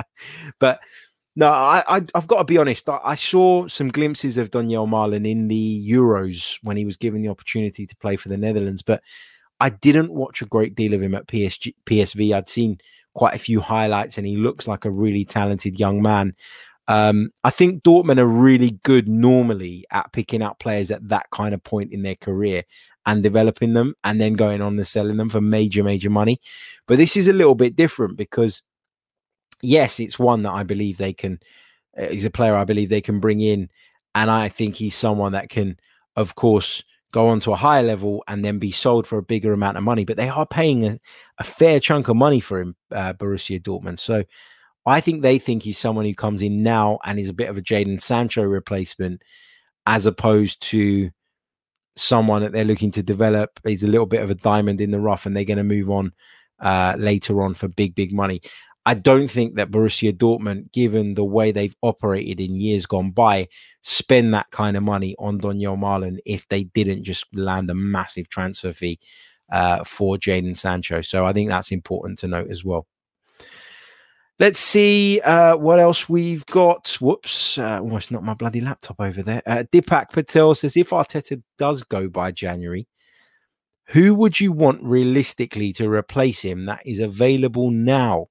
[SPEAKER 3] But no, I, I, I've got to be honest. I, I saw some glimpses of Daniel Marlon in the Euros when he was given the opportunity to play for the Netherlands, but I didn't watch a great deal of him at P S G, P S V. I'd seen quite a few highlights, and he looks like a really talented young man. Um, I think Dortmund are really good normally at picking out players at that kind of point in their career and developing them and then going on and selling them for major, major money. But this is a little bit different because, yes, it's one that I believe they can, uh, he's a player I believe they can bring in. And I think he's someone that can, of course, go on to a higher level and then be sold for a bigger amount of money. But they are paying a, a fair chunk of money for him, uh, Borussia Dortmund. So I think they think he's someone who comes in now and is a bit of a Jadon Sancho replacement, as opposed to someone that they're looking to develop. He's a little bit of a diamond in the rough, and they're going to move on uh, later on for big, big money. I don't think that Borussia Dortmund, given the way they've operated in years gone by, spend that kind of money on Daniel Marlon if they didn't just land a massive transfer fee uh, for Jadon Sancho. So I think that's important to note as well. Let's see uh, what else we've got. Whoops. Uh, almost knocked my bloody laptop over there. Uh, Deepak Patel says, if Arteta does go by January, who would you want realistically to replace him that is available now?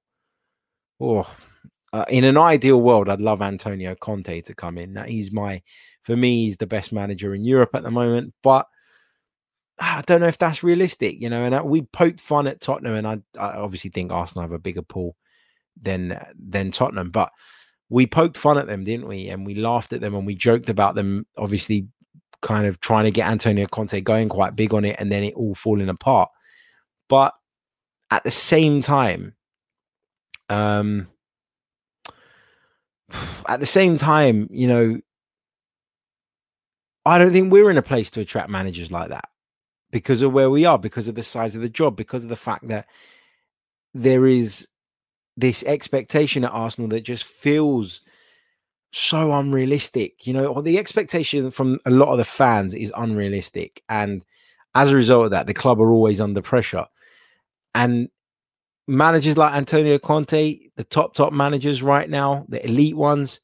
[SPEAKER 3] Oh, uh, in an ideal world, I'd love Antonio Conte to come in. That he's my, for me, he's the best manager in Europe at the moment. But I don't know if that's realistic, you know. And uh, we poked fun at Tottenham, and I, I obviously think Arsenal have a bigger pool than than Tottenham, but we poked fun at them, didn't we? And we laughed at them and we joked about them, obviously kind of trying to get Antonio Conte going quite big on it, and then it all falling apart. But at the same time, um, at the same time, you know, I don't think we're in a place to attract managers like that because of where we are, because of the size of the job, because of the fact that there is this expectation at Arsenal that just feels so unrealistic, you know, or the expectation from a lot of the fans is unrealistic. And as a result of that, the club are always under pressure. And managers like Antonio Conte, the top top managers right now, the elite ones,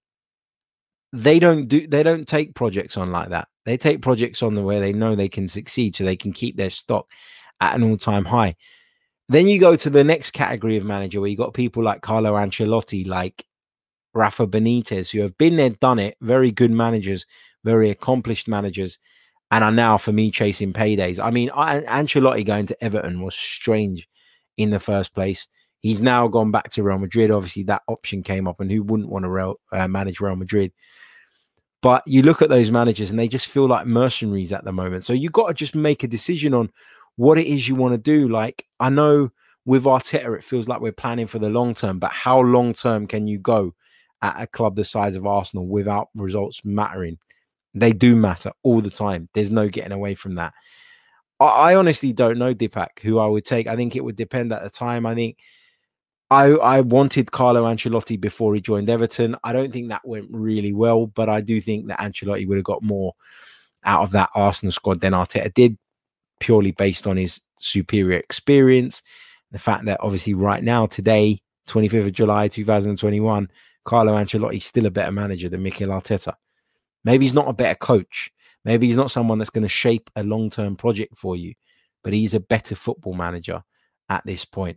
[SPEAKER 3] they don't do they don't take projects on like that. They take projects on the where they know they can succeed, so they can keep their stock at an all-time high. Then you go to the next category of manager where you got people like Carlo Ancelotti, like Rafa Benitez, who have been there, done it, very good managers, very accomplished managers, and are now, for me, chasing paydays. I mean, I, Ancelotti going to Everton was strange in the first place. He's now gone back to Real Madrid. Obviously, that option came up, and who wouldn't want to Real, uh, manage Real Madrid? But you look at those managers, and they just feel like mercenaries at the moment. So you've got to just make a decision on what it is you want to do. Like, I know with Arteta, it feels like we're planning for the long term, but how long term can you go at a club the size of Arsenal without results mattering? They do matter all the time. There's no getting away from that. I, I honestly don't know, Deepak, who I would take. I think it would depend at the time. I think I, I wanted Carlo Ancelotti before he joined Everton. I don't think that went really well, but I do think that Ancelotti would have got more out of that Arsenal squad than Arteta did, purely based on his superior experience. The fact that obviously right now, today, twenty-fifth of July, two thousand twenty-one, Carlo Ancelotti is still a better manager than Mikel Arteta. Maybe he's not a better coach. Maybe he's not someone that's going to shape a long-term project for you, but he's a better football manager at this point.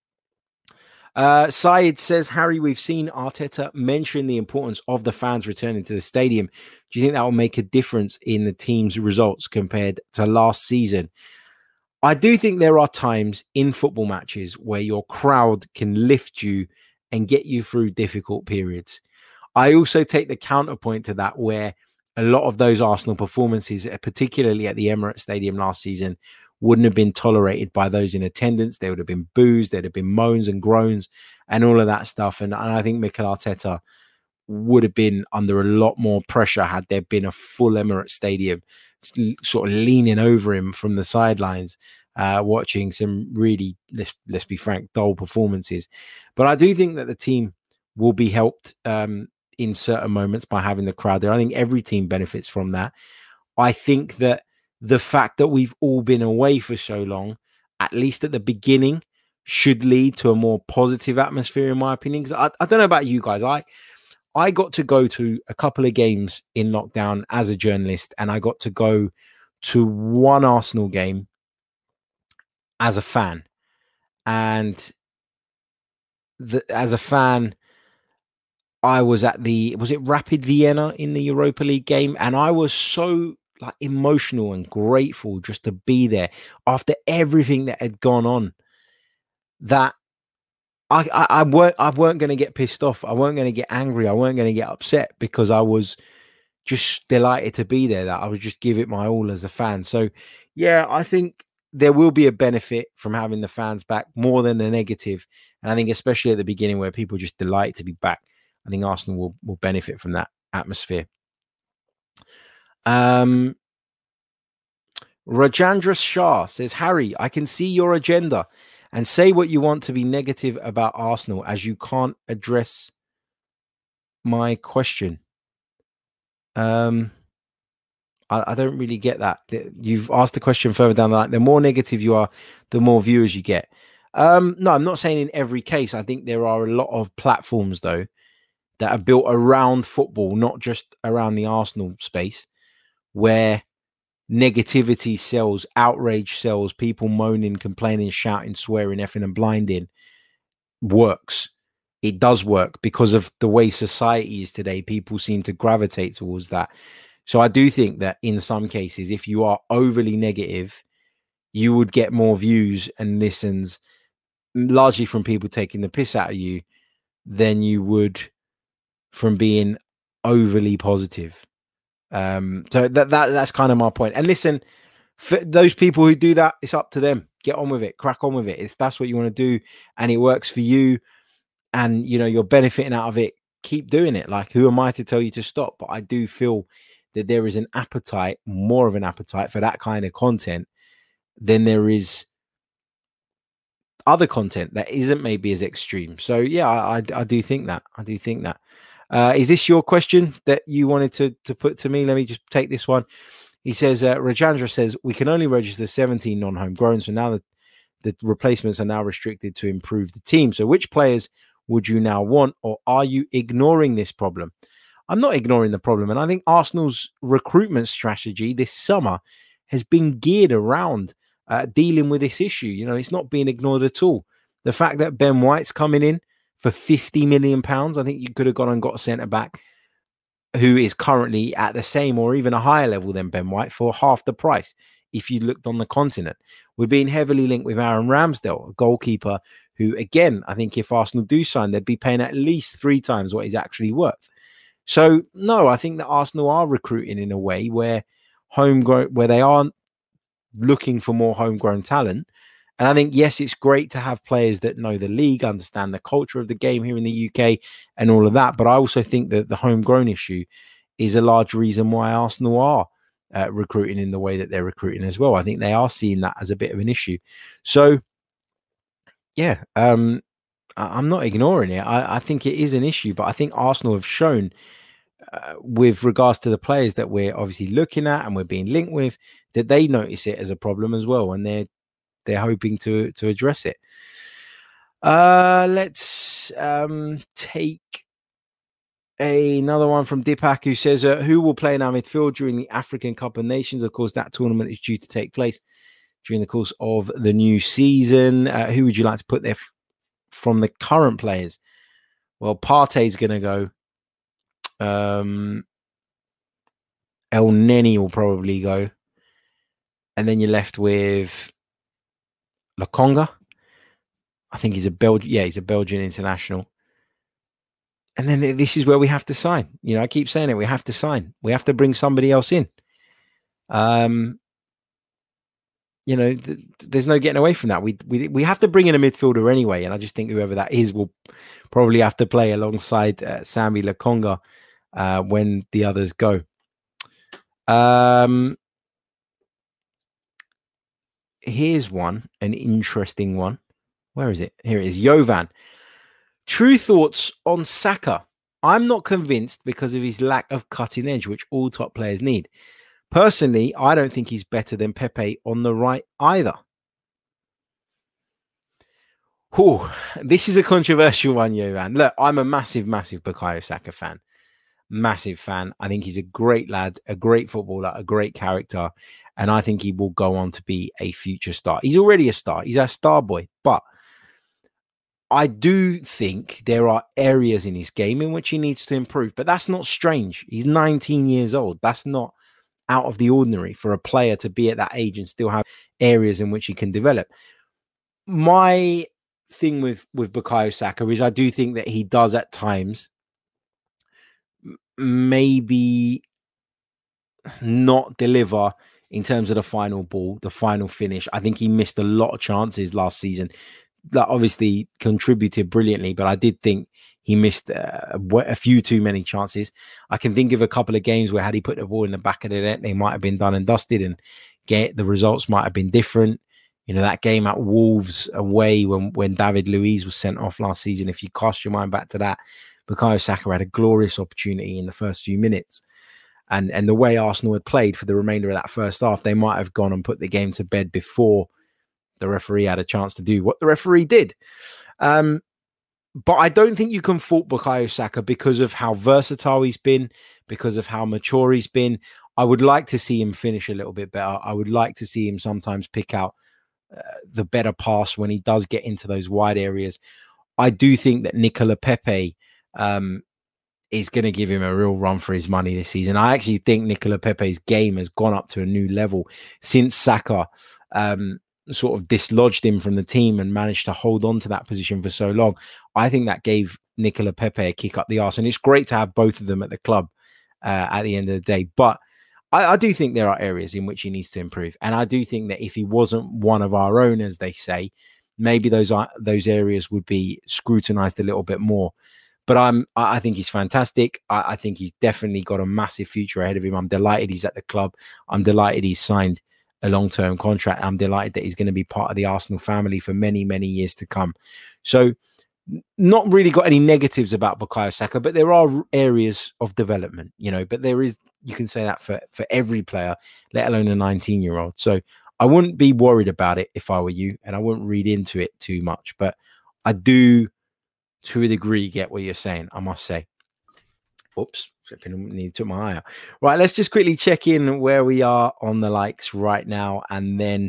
[SPEAKER 3] Uh, Syed says, Harry, we've seen Arteta mention the importance of the fans returning to the stadium. Do you think that will make a difference in the team's results compared to last season? I do think there are times in football matches where your crowd can lift you and get you through difficult periods. I also take the counterpoint to that, where a lot of those Arsenal performances, particularly at the Emirates Stadium last season, wouldn't have been tolerated by those in attendance. There would have been boos, there'd have been moans and groans and all of that stuff. And, and I think Mikel Arteta would have been under a lot more pressure had there been a full Emirates Stadium sort of leaning over him from the sidelines, uh, watching some really, let's, let's be frank, dull performances. But I do think that the team will be helped um, in certain moments by having the crowd there. I think every team benefits from that. I think that the fact that we've all been away for so long, at least at the beginning, should lead to a more positive atmosphere, in my opinion. Because I, I don't know about you guys. I I got to go to a couple of games in lockdown as a journalist, and I got to go to one Arsenal game as a fan. And the, as a fan, I was at the, was it Rapid Vienna in the Europa League game? And I was so like emotional and grateful just to be there after everything that had gone on, that I, I, I weren't, I weren't going to get pissed off. I weren't going to get angry. I weren't going to get upset, because I was just delighted to be there, that I would just give it my all as a fan. So yeah, I think there will be a benefit from having the fans back more than a negative. And I think especially at the beginning, where people just delight to be back, I think Arsenal will, will benefit from that atmosphere. Um, Rajendra Shah says, Harry, I can see your agenda and say what you want to be negative about Arsenal, as you can't address my question. Um, I, I don't really get that. You've asked the question further down the line. The more negative you are, the more viewers you get. Um, no, I'm not saying in every case. I think there are a lot of platforms, though, that are built around football, not just around the Arsenal space, where negativity sells, outrage sells, people moaning, complaining, shouting, swearing, effing and blinding works. It does work because of the way society is today. People seem to gravitate towards that. So I do think that in some cases, if you are overly negative, you would get more views and listens, largely from people taking the piss out of you, than you would from being overly positive. Um, so that, that that's kind of my point. And listen, for those people who do that, it's up to them. Get on with it, crack on with it. If that's what you want to do and it works for you, and you know you're benefiting out of it, keep doing it. Like, who am I to tell you to stop? But I do feel that there is an appetite, more of an appetite for that kind of content than there is other content that isn't maybe as extreme. So yeah, I, I, I do think that. I do think that. Uh, is this your question that you wanted to, to put to me? Let me just take this one. He says, uh, Rajendra says, we can only register seventeen non-homegrown. So now the, the replacements are now restricted to improve the team. So which players would you now want, or are you ignoring this problem? I'm not ignoring the problem. And I think Arsenal's recruitment strategy this summer has been geared around uh, dealing with this issue. You know, it's not being ignored at all. The fact that Ben White's coming in for fifty million pounds, I think you could have gone and got a centre-back who is currently at the same or even a higher level than Ben White for half the price if you looked on the continent. We're being heavily linked with Aaron Ramsdale, a goalkeeper who, again, I think if Arsenal do sign, they'd be paying at least three times what he's actually worth. So, no, I think that Arsenal are recruiting in a way where homegrown, where they are looking for more homegrown talent. And I think, yes, it's great to have players that know the league, understand the culture of the game here in the U K and all of that. But I also think that the homegrown issue is a large reason why Arsenal are uh, recruiting in the way that they're recruiting as well. I think they are seeing that as a bit of an issue. So, yeah, um, I- I'm not ignoring it. I-, I think it is an issue, but I think Arsenal have shown uh, with regards to the players that we're obviously looking at and we're being linked with, that they notice it as a problem as well. And they're They're hoping to to address it. Uh, let's um, take a, another one from Dipak, who says, uh, who will play in our midfield during the African Cup of Nations? Of course, that tournament is due to take place during the course of the new season. Uh, who would you like to put there f- from the current players? Well, Partey's going to go. Um, El Neni will probably go. And then you're left with Lokonga. I think he's a Belgian. Yeah, he's a Belgian international. And then this is where we have to sign. You know, I keep saying it. We have to sign. We have to bring somebody else in. Um, you know, th- there's no getting away from that. We we we have to bring in a midfielder anyway. And I just think whoever that is will probably have to play alongside uh, Sammy Lokonga uh, when the others go. Um. Here's one, an interesting one. Where is it? Here it is. Jovan. True thoughts on Saka. I'm not convinced because of his lack of cutting edge, which all top players need. Personally, I don't think he's better than Pepe on the right either. Whew, this is a controversial one, Jovan. Look, I'm a massive, massive Bukayo Saka fan. Massive fan. I think he's a great lad, a great footballer, a great character. And I think he will go on to be a future star. He's already a star. He's a star boy. But I do think there are areas in his game in which he needs to improve. But that's not strange. He's nineteen years old. That's not out of the ordinary for a player to be at that age and still have areas in which he can develop. My thing with, with Bukayo Saka is I do think that he does at times maybe not deliver in terms of the final ball, the final finish. I think he missed a lot of chances last season that obviously contributed brilliantly, but I did think he missed uh, a few too many chances. I can think of a couple of games where had he put the ball in the back of the net, they might have been done and dusted and get the results might have been different. You know, that game at Wolves away when, when David Luiz was sent off last season, if you cast your mind back to that, Bukayo Saka had a glorious opportunity in the first few minutes. And and the way Arsenal had played for the remainder of that first half, they might have gone and put the game to bed before the referee had a chance to do what the referee did. Um, but I don't think you can fault Bukayo Saka because of how versatile he's been, because of how mature he's been. I would like to see him finish a little bit better. I would like to see him sometimes pick out uh, the better pass when he does get into those wide areas. I do think that Nicola Pepe um, is going to give him a real run for his money this season. I actually think Nicola Pepe's game has gone up to a new level since Saka um, sort of dislodged him from the team and managed to hold on to that position for so long. I think that gave Nicola Pepe a kick up the arse, and it's great to have both of them at the club uh, at the end of the day. But I, I do think there are areas in which he needs to improve. And I do think that if he wasn't one of our own, as they say, maybe those are, those areas would be scrutinized a little bit more. But I'm, I think he's fantastic. I, I think he's definitely got a massive future ahead of him. I'm delighted he's at the club. I'm delighted he's signed a long-term contract. I'm delighted that he's going to be part of the Arsenal family for many, many years to come. So not really got any negatives about Bukayo Saka, but there are areas of development, you know, but there is, you can say that for, for every player, let alone a nineteen-year-old. So I wouldn't be worried about it if I were you, and I wouldn't read into it too much. But I do, to a degree, get what you're saying, I must say. Oops, need to my eye out. Right, let's just quickly check in where we are on the likes right now, and then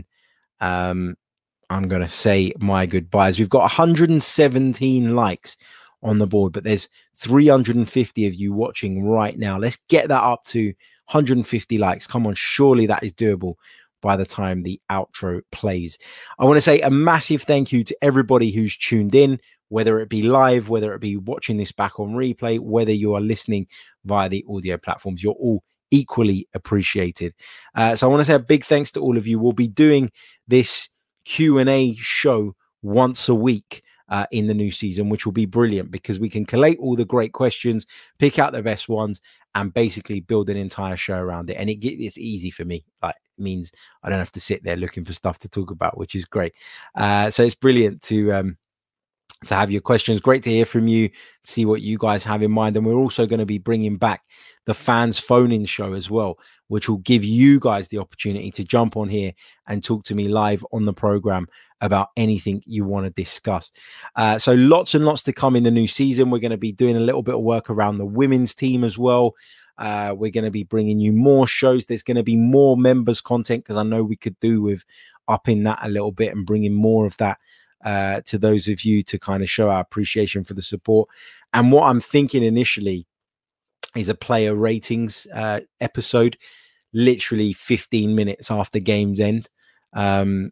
[SPEAKER 3] um, I'm going to say my goodbyes. We've got one hundred seventeen likes on the board, but there's three hundred fifty of you watching right now. Let's get that up to one hundred fifty likes. Come on, surely that is doable by the time the outro plays. I want to say a massive thank you to everybody who's tuned in, whether it be live, whether it be watching this back on replay, whether you are listening via the audio platforms. You're all equally appreciated. Uh, so I want to say a big thanks to all of you. We'll be doing this Q and A show once a week uh, in the new season, which will be brilliant because we can collate all the great questions, pick out the best ones, and basically build an entire show around it. And it it's easy for me. Like, it means I don't have to sit there looking for stuff to talk about, which is great. Uh, so it's brilliant to um, to have your questions. Great to hear from you, see what you guys have in mind. And we're also going to be bringing back the fans phone-in show as well, which will give you guys the opportunity to jump on here and talk to me live on the program about anything you want to discuss. Uh, so lots and lots to come in the new season. We're going to be doing a little bit of work around the women's team as well. Uh, we're going to be bringing you more shows. There's going to be more members content because I know we could do with upping that a little bit and bringing more of that uh, to those of you to kind of show our appreciation for the support. And what I'm thinking initially is a player ratings uh, episode, literally fifteen minutes after game's end. Um,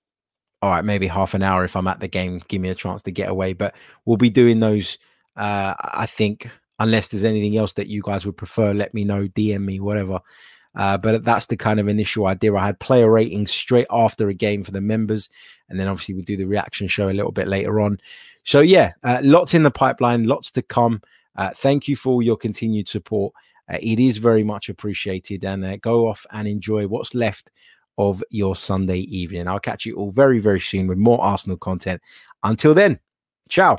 [SPEAKER 3] all right, maybe half an hour if I'm at the game, give me a chance to get away. But we'll be doing those, uh, I think, unless there's anything else that you guys would prefer, let me know, D M me, whatever. Uh, but that's the kind of initial idea. I had player ratings straight after a game for the members. And then obviously we'll do the reaction show a little bit later on. So yeah, uh, lots in the pipeline, lots to come. Uh, thank you for all your continued support. Uh, it is very much appreciated. And uh, go off and enjoy what's left of your Sunday evening. I'll catch you all very, very soon with more Arsenal content. Until then, ciao.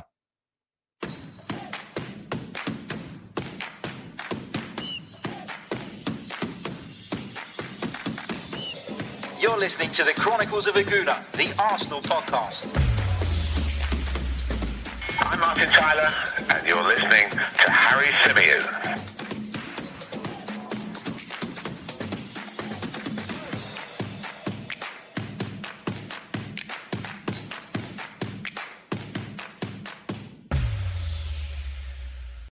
[SPEAKER 1] You're listening to the Chronicles of Aguna, the Arsenal podcast.
[SPEAKER 2] I'm Martin Tyler, and you're listening to Harry Symeou.